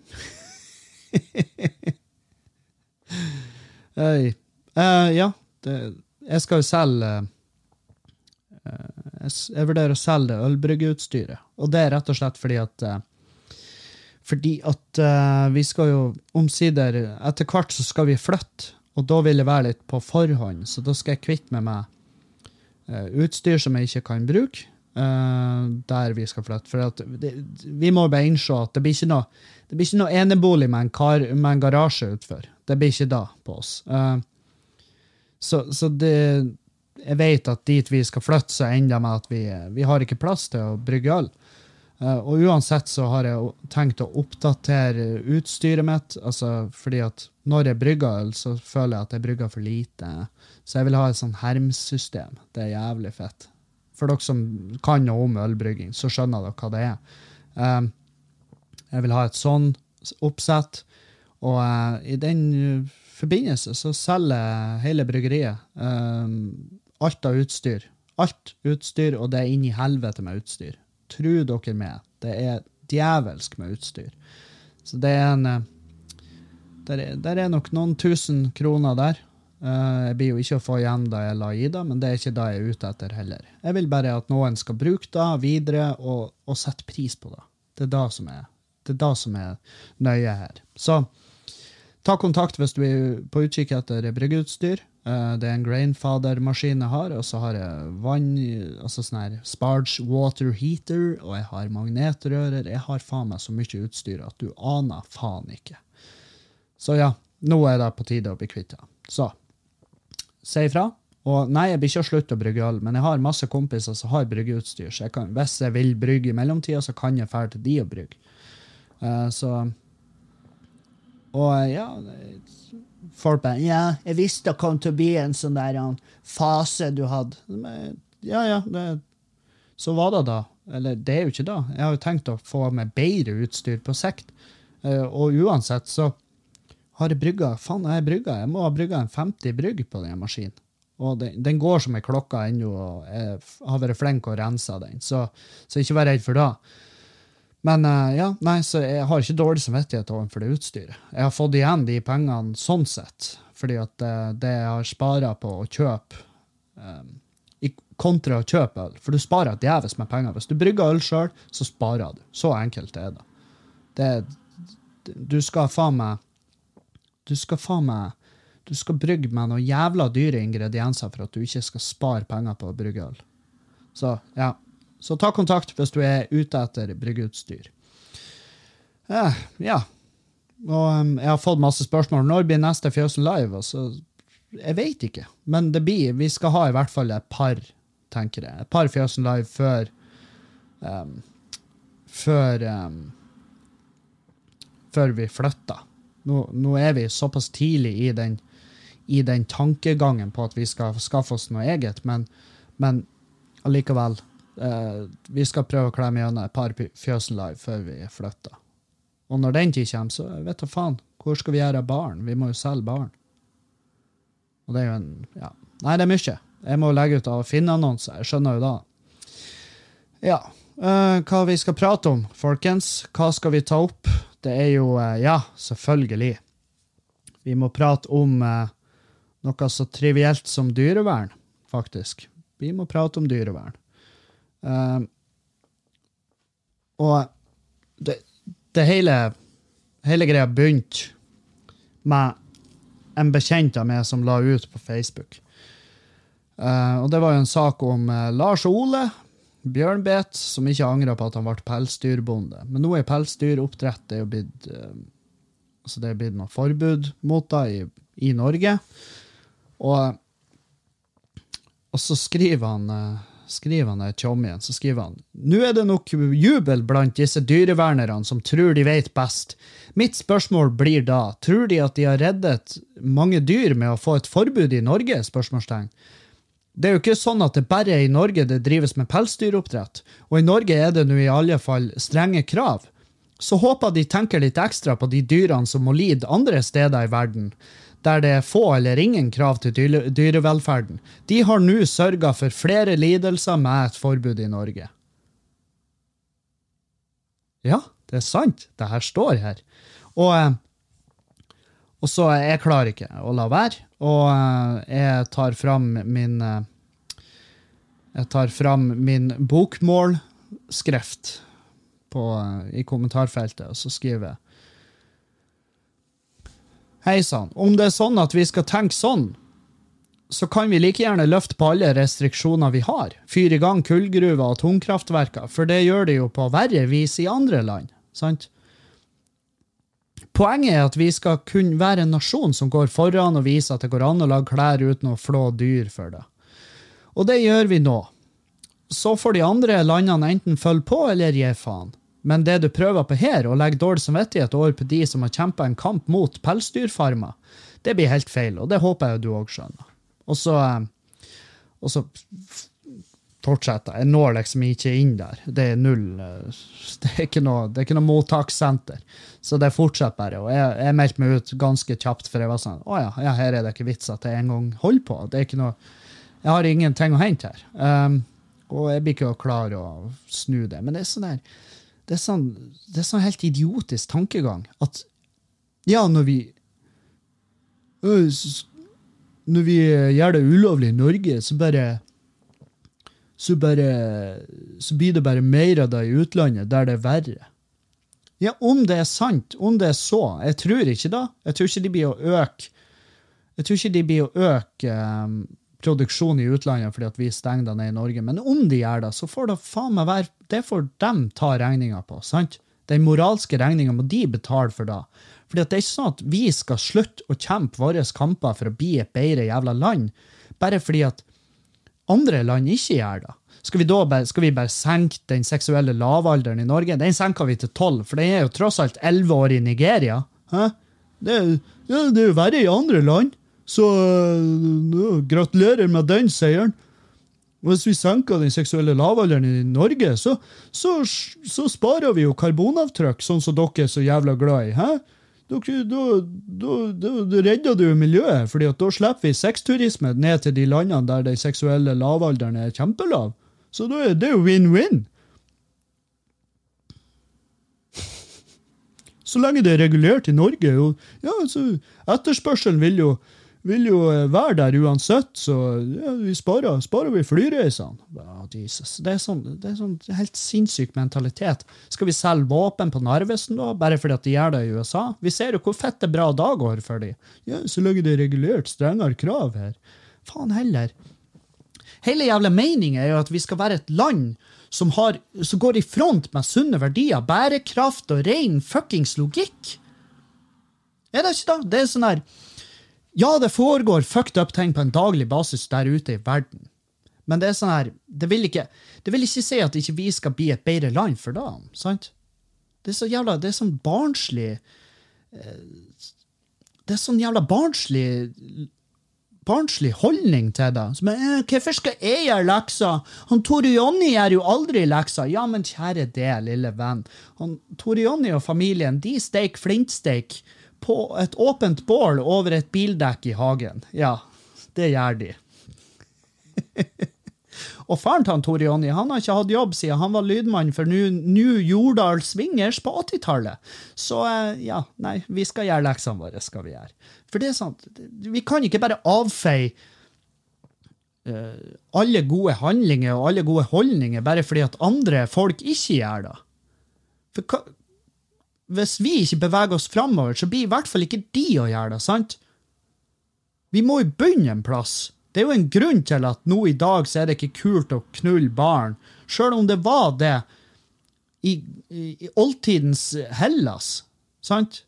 Hey. Uh, ja, det, jeg skal jo selge uh, jeg, jeg vurderer å selge det ølbryggeutstyret, og det er rett og slett fordi at uh, fordi at uh, vi skal jo omsider, etter hvert så skal vi flytte, og da vil det være litt på forhånd, så da skal jeg kvitte med meg uh, utstyr som jeg ikke kan bruke, uh, der vi skal flytte, for at det, vi må bare innse at det blir ikke noe, det blir ikke noe enebolig med en, kar, med en garasje utfor. Det blir ikke da på oss. Uh, så, så det, jeg vet at dit vi skal flytte, så ender med at vi, vi har ikke plass til å brygge øl. Uh, og uansett så har jeg tenkt å oppdatere utstyret mitt, altså fordi at når jeg brygger øl, så føler jeg at jeg brygger for lite. Så jeg vil ha et sånn hermsystem. Det er jævlig fett. For dere som kan noe om ølbrygging, så skjønner dere hva det er. Um, jeg vil ha et sånn oppsett. Og uh, i den forbindelse så selger hele bryggeriet uh, alt av utstyr. Alt utstyr, og det er inn i helvete med utstyr. Tro dere med. Det er djevelsk med utstyr. Så det er en... Der er, der er nok noen tusen kroner der. Uh, jeg blir jo ikke å få igjen da jeg la i det, men det er ikke da jeg er ute etter heller. Jeg vil bare at noen skal bruke det videre og, og sette pris på det. Det er da som er, det er da som er nøye her. Så ta kontakt hvis du er på utkikk etter bryggeutstyr. Uh, det er en Grainfather-maskin jeg har, og så har jeg vann, altså sånn her Sparge water heater, og jeg har magnetrører. Jeg har faen meg så mye utstyr at du aner faen ikke. Så ja, nå er det på tide å bli kvitt det. Så, si ifra. Og nei, jeg blir ikke å slutte å brygge øl, men jeg har masse kompiser som har bryggeutstyr, så jeg kan, hvis jeg vil brygge i mellomtida, så kan jeg fære til de å brygge. Uh, så, og ja, folk bare, ja, jeg visste det kom til å bli en sånn der en fase du hadde. Men, ja, ja, det, så var det da. Eller, det er jo ikke da. Jeg har jo tenkt å få med bedre utstyr på sikt. Uh, og uansett, så har jeg brygga, faen jeg brygga, jeg må ha brygga en femti brygg på den maskinen. Og den, den går som en klokka ennå, og jeg har vært flink å rense den, så, så ikke vær redd for det. Men uh, ja, nei, så jeg har ikke dårlig samvittighet overfor det utstyret. Jeg har fått igjen de pengene sånn sett, fordi at uh, det jeg har sparet på å kjøpe, um, i kontra å kjøpe øl, for du sparer et jævels med penger. Hvis du brygger øl selv, så sparer du. Så enkelt er det. det du skal faen meg Du skal faen meg, du skal brygge med noen jævla dyre ingredienser for at du ikke skal spare penger på å brygge øl. Så, ja. Så ta kontakt hvis du er ute etter bryggeutstyr. Ja, ja. Og um, jeg har fått masse spørsmål. Når blir neste Fjøsen Live? Altså, jeg vet ikke. Men det blir, vi skal ha i hvert fall et par, tenker jeg. Et par Fjøsen Live før, um, før, um, før vi flytter. Nå, nå er vi såpass tidlig i den, i den tankegangen på at vi skal skaffe oss noe eget, men, men allikevel, eh, vi skal prøve å klemme gjennom et par Fjøsen Live før vi flytter. Og når den tid kommer, så vet jeg faen, hvor skal vi gjøre barn? Vi må jo selge barn. Og det er jo en, ja, nei, det er mye. Jeg må legge ut av å finne annonser, jeg skjønner jo da. Ja, eh, hva vi skal prate om, folkens? Hva skal vi ta opp? Det er jo, ja, selvfølgelig. Vi må prate om eh, noe så trivielt som dyrevern, faktisk. Vi må prate om dyrevern. Uh, og det, det hele, hele greia begynte med en bekjent av meg som la ut på Facebook. Uh, og det var jo en sak om uh, Lars Ole, Bjørnbet, som ikke angrer på at han ble pelsdyrbonde. Men nå er pelsdyroppdrett det er jo blitt, uh, altså det er blitt noe forbud mot det i, i Norge. Og, og så skriver han, uh, skriver han et tjom igjen, så skriver han, «Nå er det nok jubel blant disse dyrevernerne som tror de vet best. Mitt spørsmål blir da, tror de at de har reddet mange dyr med å få et forbud i Norge?» Spørsmålstegn. Det er jo ikke sånn at det bare er i Norge det drives med pelsdyroppdrett, og i Norge er det nå i alle fall strenge krav. Så håper de tenker litt ekstra på de dyrene som må lide andre steder i verden, der det er få eller ingen krav til dyre, dyrevelferden. De har nå sørget for flere lidelser med et forbud i Norge. Ja, det er sant. Det her står her. Og, og så jeg klarer ikke å la være. Og jeg tar fram min jeg tar fram min bokmålskrift på, i kommentarfeltet, og så skriver jeg Hei sann, om det er sånn at vi skal tenke sånn, så kan vi like gjerne løfte på alle restriksjoner vi har, fyre i gang kullgruver og atomkraftverker, for det gjør det jo på verre vis i andre land, sant? Poenget er at vi skal kunne være en nasjon som går foran og viser at det går an å lage klær uten å flå dyr for det. Og det gjør vi nå. Så får de andre landene enten følge på eller gi faen. Men det du prøver på her, å legge dårlig samvittighet over på de som har kjempet en kamp mot pelsdyrfarmer, det blir helt feil, og det håper jeg du også skjønner. Og så, og så fortsette. Jeg når liksom ikke inn der. Det er null. Det er ikke noe, det er ikke noe mottakssenter. Så det fortsetter bare. Og jeg, jeg meldte meg ut ganske kjapt, for jeg var sånn, åja, ja, her er det ikke vits at jeg en gang holder på. Det er ikke noe, jeg har ingenting å hente her. Um, og jeg blir ikke klar å snu det. Men det er sånn der, det er sånn, det er sånn helt idiotisk tankegang. At, ja, når vi, når vi gjør det ulovlig i Norge, så bare, så bare, så blir det bare mer av det i utlandet, der det er verre. Ja, om det er sant, om det er så, jeg tror ikke da. Jeg tror ikke de blir å øke, jeg tror ikke de blir å øke um, produksjon i utlandet fordi at vi stenger det ned i Norge. Men om de gjør det, så får det faen meg være, det får dem ta regningen på, sant? Den moralske regningen må de betale for det. Fordi at det er ikke sånn at vi skal slutte å kjempe våre kamper for å bli et bedre jævla land, bare fordi at andre land ikke gjør det. Skal vi da bare, skal vi bare senke den seksuelle lavalderen i Norge? Den senker vi til tolv, for den er jo tross alt elleve år i Nigeria. Hæ? Det, er, ja, det er jo verre i andre land. Så uh, gratulerer med den seieren. Hvis vi senker den seksuelle lavalderen i Norge, så, så, så sparer vi jo karbonavtrykk, sånn som dere er så jævla glad i. Hæ? Dere, da, da, da, da redder du jo miljøet, fordi at da slipper vi sexturisme ned til de landene der den seksuelle lavalderen er kjempelav. Så da er det jo win-win. Så lenge det er regulert i Norge, jo, ja, så etterspørselen vil jo, vil jo være der uansett, så ja, vi sparer, sparer vi flyreisene. Ja, Jesus. Det er sånn, det er sånn helt sinnssyk mentalitet. Skal vi selge våpen på Narvesen da, bare fordi at de gjør det i U S A? Vi ser jo hvor fett det bra da går for dem. Ja, så lenge det er regulert, strengere krav her. Faen heller. Hele jævla meningen er jo at vi skal være et land som, har, som går i front med sunne verdier, bærekraft og ren fuckings logikk. Er det ikke da? Det er sånn her, ja, det foregår fucked up ting på en daglig basis der ute i verden. Men det er sånn her, det vil ikke, det vil ikke si at ikke vi skal bli et bedre land for da, sant? Det er så jævla, det er sånn barnslig, det er sånn jævla barnslig, barnslig holdning til det. Som er, eh, hvorfor skal jeg gjøre lekser? Han Tore Jonny gjør jo aldri lekser. Ja, men kjære det, lille venn. Han Tore Jonny og familien, de steik flintsteik på et åpent bål over et bildekk i hagen. Ja, det gjør de. Og faren til han Tore Jonny, han har ikke hatt jobb siden han var lydmann for New Jordal Swingers på åttitallet. Så ja, nei, vi skal gjøre leksene våre, skal vi gjøre. For det er sant, vi kan ikke bare avfeie uh, alle gode handlinger og alle gode holdninger bare fordi at andre folk ikke gjør det. For hva, hvis vi ikke beveger oss fremover, så blir i hvert fall ikke de å gjøre det, sant? Vi må jo begynne en plass. Det er jo en grunn til at nå i dag så er det ikke kult å knulle barn, selv om det var det i, i, i oldtidens Hellas, sant?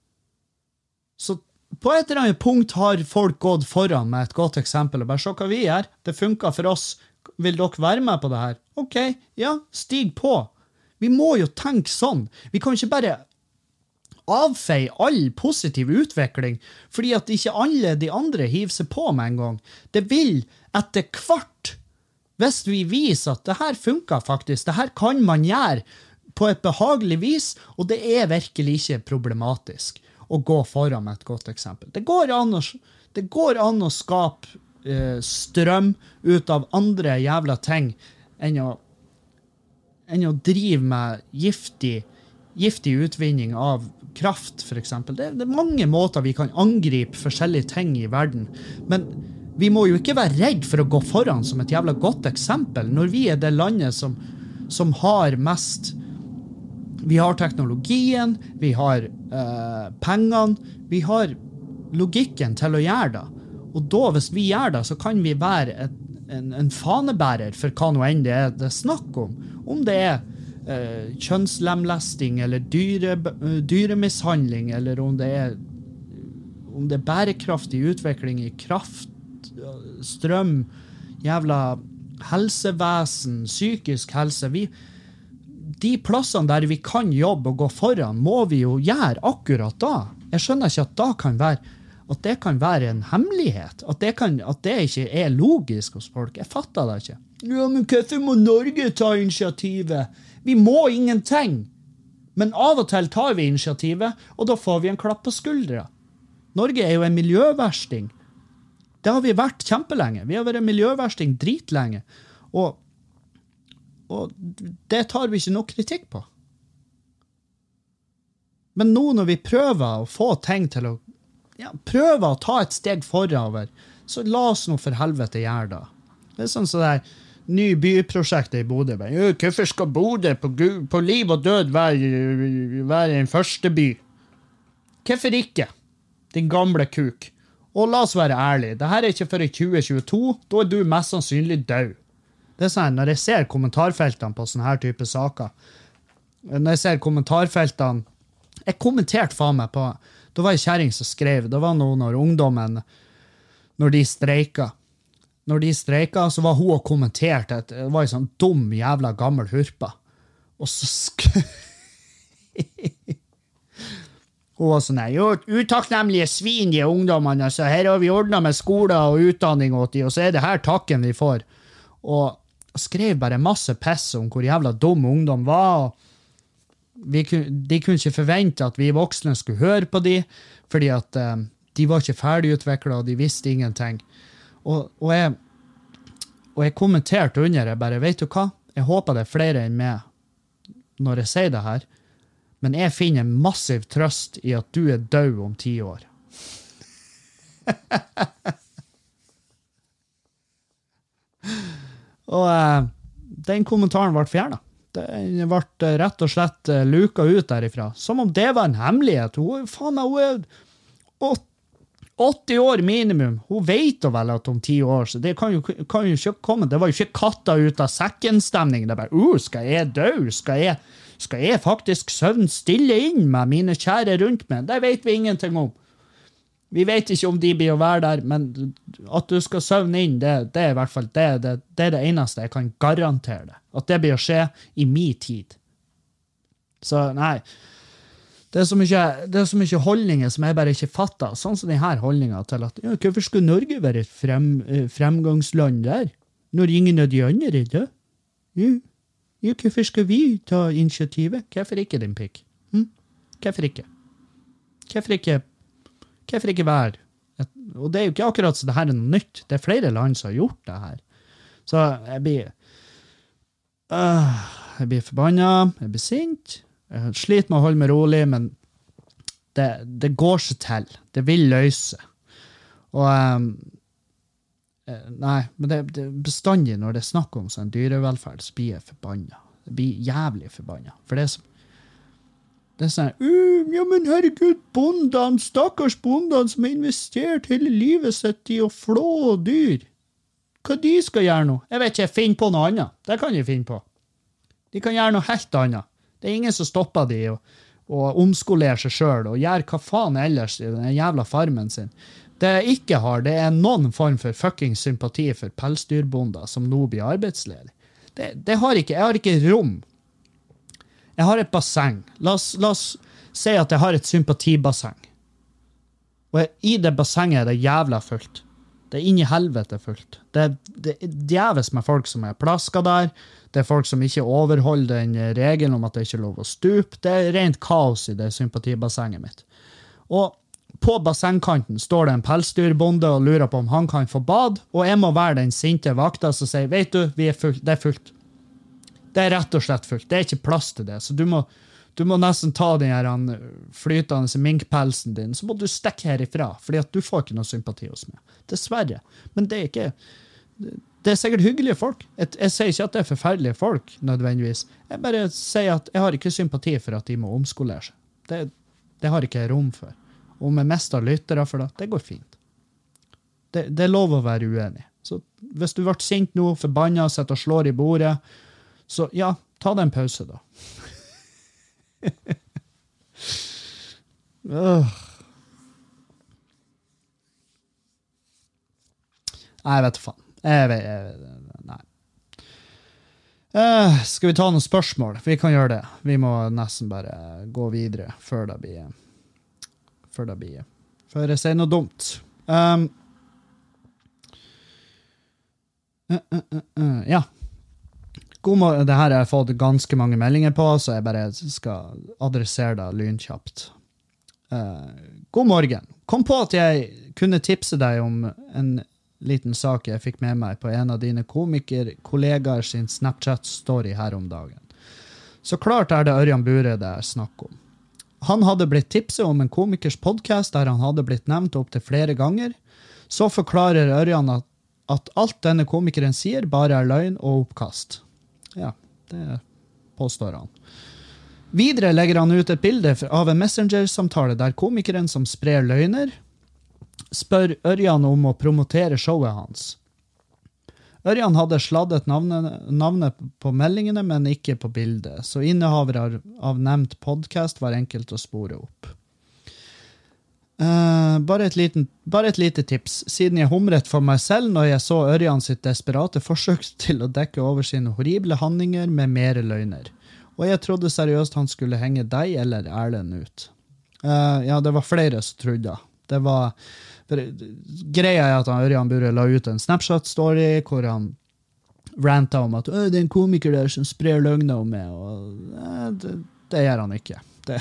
Så på et eller annet punkt har folk gått foran med et godt eksempel, og bare se hva vi gjør. Det funker for oss. Vil dere være med på det her? Ok, ja, stig på. Vi må jo tenke sånn. Vi kan ikke bare avfeie all positiv utvikling, fordi at ikke alle de andre hiver seg på med en gang. Det vil etter hvert, hvis vi viser at det her funker faktisk, det her kan man gjøre på et behagelig vis, og det er virkelig ikke problematisk å gå foran med et godt eksempel. Det går an å, det går an å skape eh, strøm ut av andre jævla ting enn å, enn å drive med giftig, giftig utvinning av kraft, for eksempel. Det, det er mange måter vi kan angripe forskjellige ting i verden, men vi må jo ikke være redd for å gå foran som et jævla godt eksempel, når vi er det landet som, som har mest. Vi har teknologien, vi har uh, pengene, vi har logikken til å gjøre det. Og da, hvis vi gjør det, så kan vi være et, en, en fanebærer for hva noe enn det er det snakk om. Om det er Uh, kjønnslemlesting eller dyre, uh, dyremishandling, eller om det er om det er bærekraftig utvikling i kraft, uh, strøm, jævla helsevesen, psykisk helse. Vi, de plassene der vi kan jobbe og gå foran, må vi jo gjøre akkurat da. Jeg skjønner ikke at da kan være at det kan være en hemmelighet, at det, kan, at det ikke er logisk hos folk. Jeg fatter det ikke. Ja, men hvorfor må Norge ta initiativet? Vi må ingenting. Men av og til tar vi initiativet, og da får vi en klapp på skuldra. Norge er jo en miljøversting. Det har vi vært kjempelenge. Vi har vært en miljøversting dritlenge. Og, og det tar vi ikke noe kritikk på. Men nå når vi prøver å få ting til å ja, prøver å ta et steg forover, så la oss nå for helvete gjøre det. Det er sånn sånn der ny byprosjekt i Bodø. Hvorfor skal Bodø på, på liv og død være, være en første by? Hvorfor ikke? Din gamle kuk. Og la oss være ærlige. Dette er ikke for i tjue tjueto, da er du mest sannsynlig død. Det er sånn, når jeg ser kommentarfeltene på sånne her type saker, når jeg ser kommentarfeltene, jeg kommenterte faen meg på da var en kjæring som skrev, det var noe når ungdommen, når de streiket. Når de streiket, så var hun og kommenterte at det var en sånn dum jævla gammel hurpa. Og så skrev... hun var sånn, jo, utakknemlige svin, de ungdommene, så her har vi ordnet med skoler og utdanning åt de, og så er det her takken vi får. Og skrev bare masse piss om hvor jævla dum ungdom var, og Vi, de kunne ikke forvente at vi voksne skulle høre på de, fordi at um, de var ikke ferdigutviklet, og de visste ingenting. Og, og, jeg, og jeg kommenterte under, jeg bare, vet du hva? Jeg håper det er flere enn meg når jeg sier det her, men jeg finner massiv trøst i at du er død om ti år. og uh, den kommentaren ble fjernet. Det ble rett og slett luka ut derifra. Som om det var en hemmelighet. Hun, faen, hun er åtti år minimum. Hun vet vel at om ti år, så det kan jo, kan jo ikke komme. Det var jo ikke katta ut av sekken-stemning. Det er bare, uh, skal jeg dø? Skal jeg, skal jeg faktisk søvn stille inn med mine kjære rundt meg? Det vet vi ingenting om. Vi vet ikke om de blir å være der, men at du skal søvne inn, det, det er i hvert fall det, det, det er det eneste jeg kan garantere det. At det blir å skje i min tid. Så nei, det er så mye, det er så mye holdninger som jeg bare ikke fatter. Sånn som denne holdningen til at, ja, hvorfor skulle Norge være et frem, fremgangsland der? Når ingen av de andre er det? Ja, ja, hvorfor skal vi ta initiativet? Hvorfor ikke, din pikk? Hm? Hvorfor ikke? Hvorfor ikke? Hvorfor ikke være? Og det er jo ikke akkurat så det her er noe nytt. Det er flere land som har gjort det her. Så jeg blir uh, jeg blir forbannet, jeg blir sint, jeg sliter med å holde meg rolig, men det, det går seg til. Det vil løse. Og um, nei, men det, det er bestandig når det er snakk om sånn dyrevelferd, så blir jeg forbannet. Det blir jævlig forbannet. For det er som Det er sånn, uh, ja, men herregud, bonden, stakkars bonden som har investert hele livet sitt i å flå dyr. Hva de skal gjøre nå? Jeg vet ikke, jeg finner på noe annet. Det kan de finne på. De kan gjøre noe helt annet. Det er ingen som stopper de og, og omskolerer seg selv og gjør hva faen ellers i den jævla farmen sin. Det jeg ikke har, det er noen form for fucking sympati for pelsdyrbonder som nå blir arbeidsledig. Det, det har ikke, jeg har ikke rom. Jeg har et basseng. La oss, la oss si at jeg har et sympatibasseng. Og jeg, i det bassenget er det jævla fullt. Det er inn i helvete fullt. Det, det er djeves med folk som er plasket der. Det er folk som ikke overholder den regelen om at det ikke er lov å stupe. Det er rent kaos i det sympatibassenget mitt. Og på bassengkanten står det en pelsdyrbonde og lurer på om han kan få bad, og jeg må være den sinte vakta som sier, vet du, vi er fullt, det er fullt. Det er rett og slett fullt. Det er ikke plass til det. Så du må, du må nesten ta den her flytende minkpelsen din, så må du stikke herifra, fordi at du får ikke noe sympati hos meg. Dessverre. Men det er ikke... Det er sikkert hyggelige folk. Jeg, jeg sier ikke at det er forferdelige folk, nødvendigvis. Jeg bare sier at jeg har ikke sympati for at de må omskolere seg. Det, det har ikke jeg rom for. Og om jeg mister lyttere for det, det går fint. Det, det er lov å være uenig. Så hvis du ble sint nå, forbannet, sitter og slår i bordet, så ja, ta deg en pause da. uh. Nei, jeg vet faen. Jeg vet, jeg, nei. Uh, skal vi ta noen spørsmål? Vi kan gjøre det. Vi må nesten bare gå videre før det blir, før det blir før jeg sier noe dumt. Um, uh, uh, uh, uh, ja. God morgen. Det her har jeg fått ganske mange meldinger på, så jeg bare skal adressere det lynkjapt. Uh, god morgen. Kom på at jeg kunne tipse deg om en liten sak jeg fikk med meg på en av dine komikerkollegaer sin Snapchat-story her om dagen. Så klart er det Ørjan Bure det er snakk om. Han hadde blitt tipset om en komikers podcast der han hadde blitt nevnt opp til flere ganger. Så forklarer Ørjan at, at alt denne komikeren sier bare er løgn og oppkast. Ja, det påstår han. Videre legger han ut et bilde av en messenger-samtale der komikeren som sprer løgner, spør Ørjan om å promotere showet hans. Ørjan hadde sladdet navnet, navnet på meldingene, men ikke på bildet, så innehaver av, av nevnt podcast var enkelt å spore opp. Uh, bare, et liten, bare et lite tips, siden jeg humret for meg selv når jeg så Ørjan sitt desperate forsøk til å dekke over sine horrible handlinger med mere løgner. Og jeg trodde seriøst han skulle henge deg eller Erlend ut. Uh, ja, det var flere som trodde. Det var... Greia er at Ørjan Bure la ut en Snapchat-story hvor han ranta om at det er en komiker der som sprer løgner om meg, og eh, det, det gjør han ikke. Det.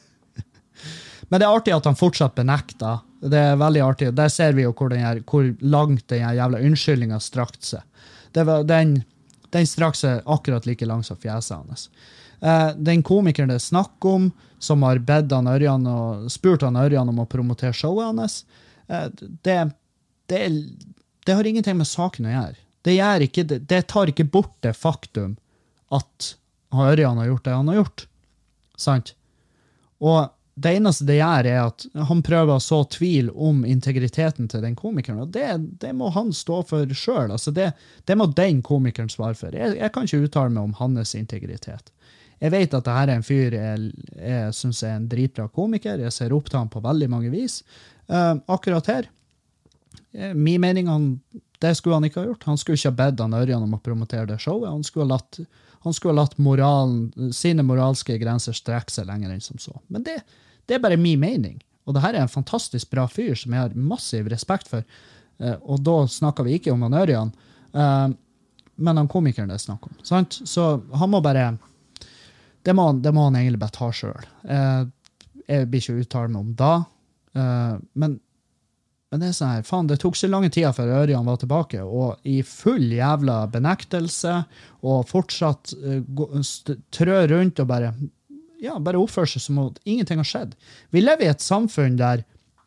Men det er artig at han fortsatt benekter. Det er veldig artig. Der ser vi jo hvor, den er, hvor langt den jævla unnskyldningen strakt seg. Det var, den, den strakt seg akkurat like langt som fjeset hans. Eh, den komikeren det er snakk om, som har bedt han Ørjan og spurt han Ørjan om å promotere showet hans, Det, det, det har ingenting med saken å gjøre. Det, gjør ikke, det, det tar ikke bort det faktum at Ørjan har gjort det han har gjort. Sant? Og det eneste det gjør er at han prøver å så tvil om integriteten til den komikeren, og det, det må han stå for selv. Altså det, det må den komikeren svare for. Jeg, jeg kan ikke uttale meg om hans integritet. Jeg vet at dette er en fyr jeg, jeg synes er en dritbra komiker. Jeg ser opp til han på veldig mange vis. Uh, akkurat her, min mening, han, det skulle han ikke ha gjort. Han skulle ikke ha bedt han Ørjan om å promotere det showet. Han skulle ha latt, han skulle ha latt moralen, sine moralske grenser strekke seg lenger enn som så. Men det, det er bare min mening. Og det her er en fantastisk bra fyr som jeg har massiv respekt for. Uh, og da snakker vi ikke om han Ørjan, uh, men han komikeren det er snakk om. Sant? Så han må bare, det må, det må han egentlig bare ta selv. Uh, jeg blir ikke uttalt meg om da. Uh, men, men det er sånn her, faen, det tok så lange tida før Ørjan var tilbake, og i full jævla benektelse, og fortsatt uh, gå, st- trø rundt og bare, ja, bare oppføre seg som at ingenting har skjedd. Vi lever i et samfunn der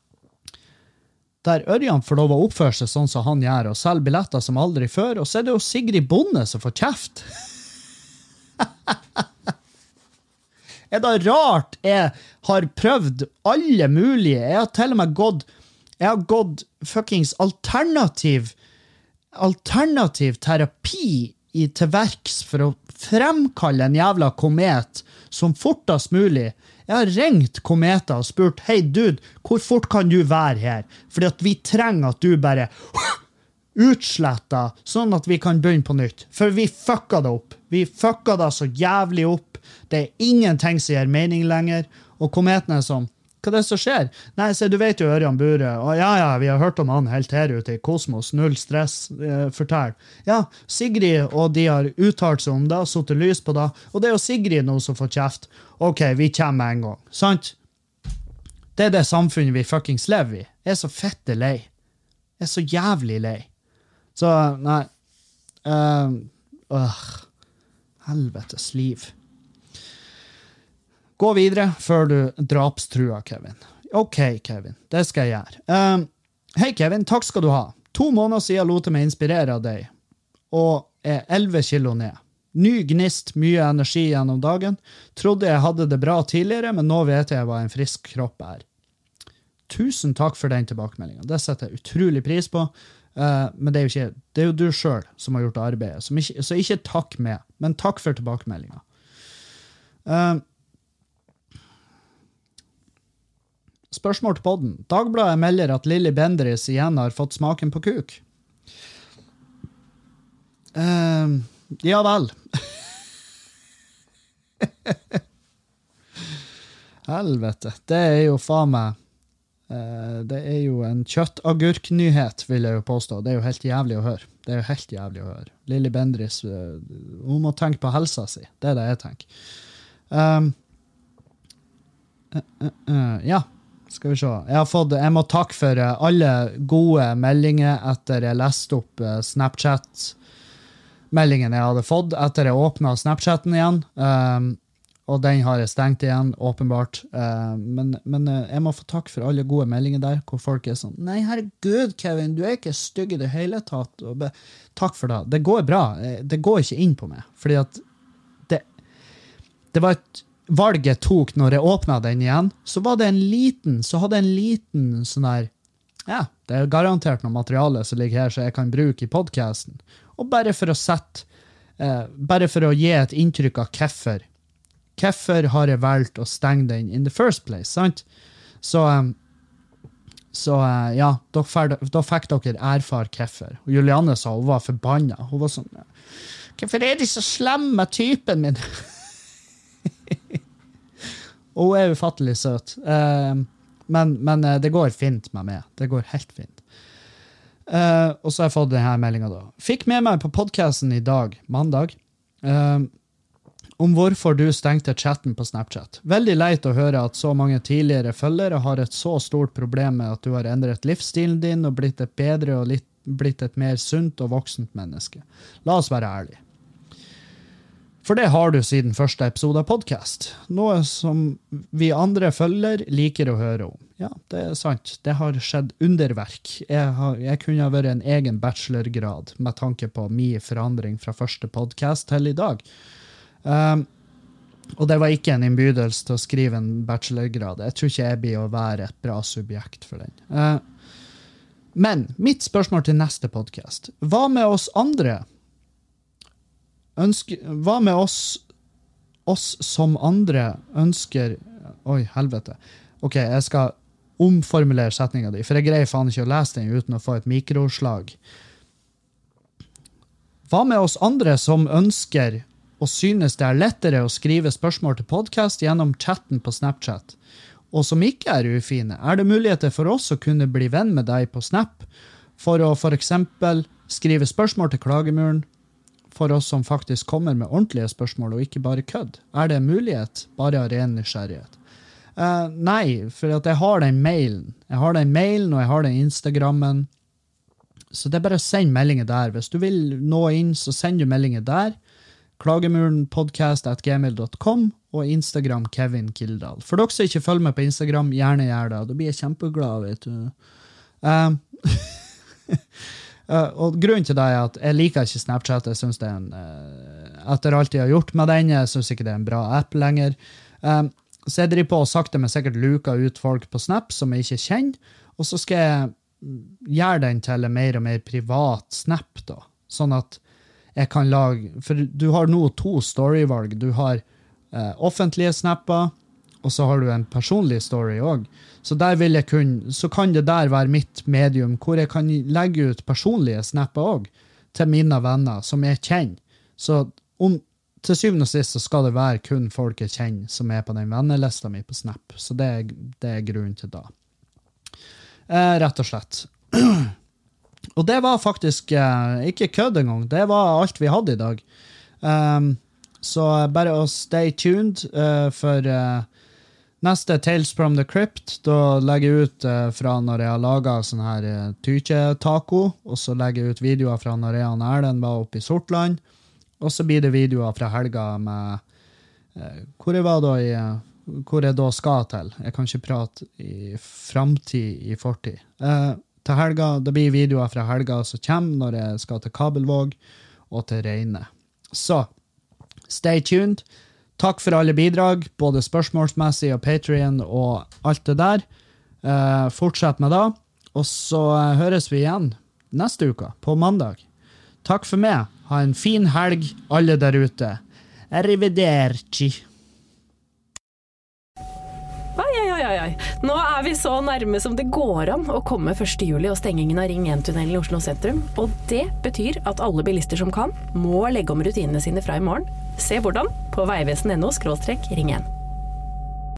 der Ørjan får lov å oppføre seg sånn som han gjør, og selge billetter som aldri før, og så er det jo Sigrid Bonde som får kjeft. Er det rart jeg har prøvd alle mulige? Jeg har til og med gått, jeg har gått fuckings alternativ, alternativ terapi i til verks for å fremkalle en jævla komet som fortest mulig. Jeg har ringt kometer og spurt, hei dude, hvor fort kan du være her? Fordi at vi trenger at du bare utsletter, sånn at vi kan begynne på nytt. For vi fucka det opp. Vi fucka det så jævlig opp. Det er ingenting som gir mening lenger. Og kometen er sånn, hva er det som skjer? Nei, se, du vet jo Ørjan Bure. Og ja, ja, vi har hørt om han helt her ute i kosmos. Null stress, eh, fortell. Ja, Sigrid og de har uttalt seg om det, satt lys på det. Og det er jo Sigrid nå som får kjeft. Ok, vi kommer med en gang. Sant? Det er det samfunnet vi fuckings lever i. Jeg er så fette lei. Jeg er så jævlig lei. Så, nei. Uh, uh, helvetes liv. Gå videre før du drapstrua, Kevin. Ok, Kevin, det skal jeg gjøre. Um, Hei, Kevin, takk skal du ha. To måneder siden lot jeg meg inspirere av deg, og er elleve kilo ned. Ny gnist, mye energi gjennom dagen. Trodde jeg hadde det bra tidligere, men nå vet jeg hva en frisk kropp er. Tusen takk for den tilbakemeldingen. Det setter jeg utrolig pris på. Uh, men det er jo ikke, det er jo du selv som har gjort arbeidet. Som ikke, så ikke takk med, men takk for tilbakemeldingen. Uh, Spørsmål til podden. Dagbladet melder at Lilly Bendriss igjen har fått smaken på kuk. Uh, ja vel. Helvete. Det er jo faen meg Uh, det er jo en kjøttagurknyhet, vil jeg jo påstå. Det er jo helt jævlig å høre. Det er jo helt jævlig å høre. Lili Bendriss, uh, hun må tenke på helsa si. Det er det jeg tenker. Um, uh, uh, uh, ja, skal vi se. Jeg har fått, jeg må takke for uh, alle gode meldinger etter jeg leste opp uh, Snapchat-meldingen jeg hadde fått etter jeg åpnet Snapchaten igjen. Um, Og den har jeg stengt igjen, åpenbart. Uh, men men uh, jeg må få takk for alle gode meldinger der, hvor folk er sånn, nei, herregud, Kevin, du er ikke stygg i det hele tatt. Og be, takk for det. Det går bra. Det går ikke inn på meg. Fordi at det, det var et valg jeg tok når jeg åpnet den igjen. Så var det en liten, så hadde jeg en liten sånn der, ja, det er garantert noe materiale som ligger her, så jeg kan bruke i podcasten. Og bare for å sette, uh, bare for å gi et inntrykk av hvorfor, Hvorfor har jeg valgt å stenge den in the first place, sant? Så, um, så uh, ja, da, fer, da fikk dere erfare hvorfor. Og Julianne sa hun var forbannet. Hun var sånn, hvorfor er de så slemme typen min? Og hun er ufattelig søt. Uh, men men uh, det går fint med meg. Det går helt fint. Uh, og så har jeg fått denne meldingen da. Fikk med meg på podcasten i dag, mandag. Uh, om hvorfor du stengte chatten på Snapchat. Veldig leit å høre at så mange tidligere følgere har et så stort problem med at du har endret livsstilen din og blitt et bedre og litt, blitt et mer sunt og voksent menneske. La oss være ærlige. For det har du siden første episode av podcast. Noe som vi andre følger liker å høre om. Ja, det er sant. Det har skjedd underverk. Jeg, har, jeg kunne ha vært en egen bachelorgrad med tanke på min forandring fra første podcast til i dag. Um, og det var ikke en innbydelse til å skrive en bachelorgrad. Jeg tror ikke jeg blir å være et bra subjekt for den. Uh, men mitt spørsmål til neste podcast. Hva med oss andre? Ønsker, hva med oss, oss som andre ønsker... Oi, helvete. Ok, jeg skal omformulere setningen din, for jeg greier faen ikke å lese den uten å få et mikroslag. Hva med oss andre som ønsker... og synes det er lettere å skrive spørsmål til podcast gjennom chatten på Snapchat, og som ikke er ufine, er det muligheter for oss å kunne bli venn med deg på Snap, for å for eksempel skrive spørsmål til klagemuren, for oss som faktisk kommer med ordentlige spørsmål og ikke bare kødd. Er det en mulighet? Bare av ren nysgjerrighet. Uh, nei, for at jeg har den mailen. Jeg har den mailen, og jeg har den Instagrammen, så det er bare å sende meldinger der. Hvis du vil nå inn, så send du meldinger der. klagemurenpodcast at gmail dot com og Instagram Kevin Kildahl. For dere som ikke følger meg på Instagram, gjerne gjør det. Da blir jeg kjempeglad, vet du. Um, uh, og grunnen til det er at jeg liker ikke Snapchat. Jeg synes det er en, uh, etter alt jeg har gjort med den, jeg synes ikke det er en bra app lenger. Um, så jeg driver på og sakte, men sikkert luker ut folk på Snap som jeg ikke kjenner, og så skal jeg gjøre den til en mer og mer privat Snap da. Sånn at jeg kan lage, for du har nå to storyvalg. Du har eh, offentlige snapper, og så har du en personlig story også. Så der vil jeg kunne, så kan det der være mitt medium, hvor jeg kan legge ut personlige snapper også, til mine venner, som jeg kjenner. Så om, til syvende og sist så skal det være kun folk jeg kjenner, som er på den vennelista mi på Snap. Så det er, det er grunnen til da. Eh, rett og slett. Og det var faktisk uh, ikke kødd engang. Det var alt vi hadde i dag. Um, så bare å stay tuned uh, for uh, neste Tales from the Crypt. Da legger jeg ut uh, fra når jeg har laget sånn her uh, tykje-taco, og så legger jeg ut videoer fra når jeg og Erlend var oppe i Sortland. Og så blir det videoer fra helga med uh, hvor jeg var da i uh, hvor jeg da skal til. Jeg kan ikke prate i fremtid i fortid. Uh, til helga, det blir videoer fra helga som kommer når jeg skal til Kabelvåg og til Reine. Så, stay tuned. Takk for alle bidrag, både spørsmålsmessig og Patreon og alt det der. Uh, fortsett med det. Og så uh, høres vi igjen neste uke, på mandag. Takk for meg. Ha en fin helg, alle der ute. Arrivederci. Oi, oi, oi, oi. Nå er vi så nærme som det går an å komme første juli og stengingen av Ring en-tunnelen i Oslo sentrum. Og det betyr at alle bilister som kan, må legge om rutinene sine fra i morgen. Se hvordan på veivesen punktum no skråstrek ring en.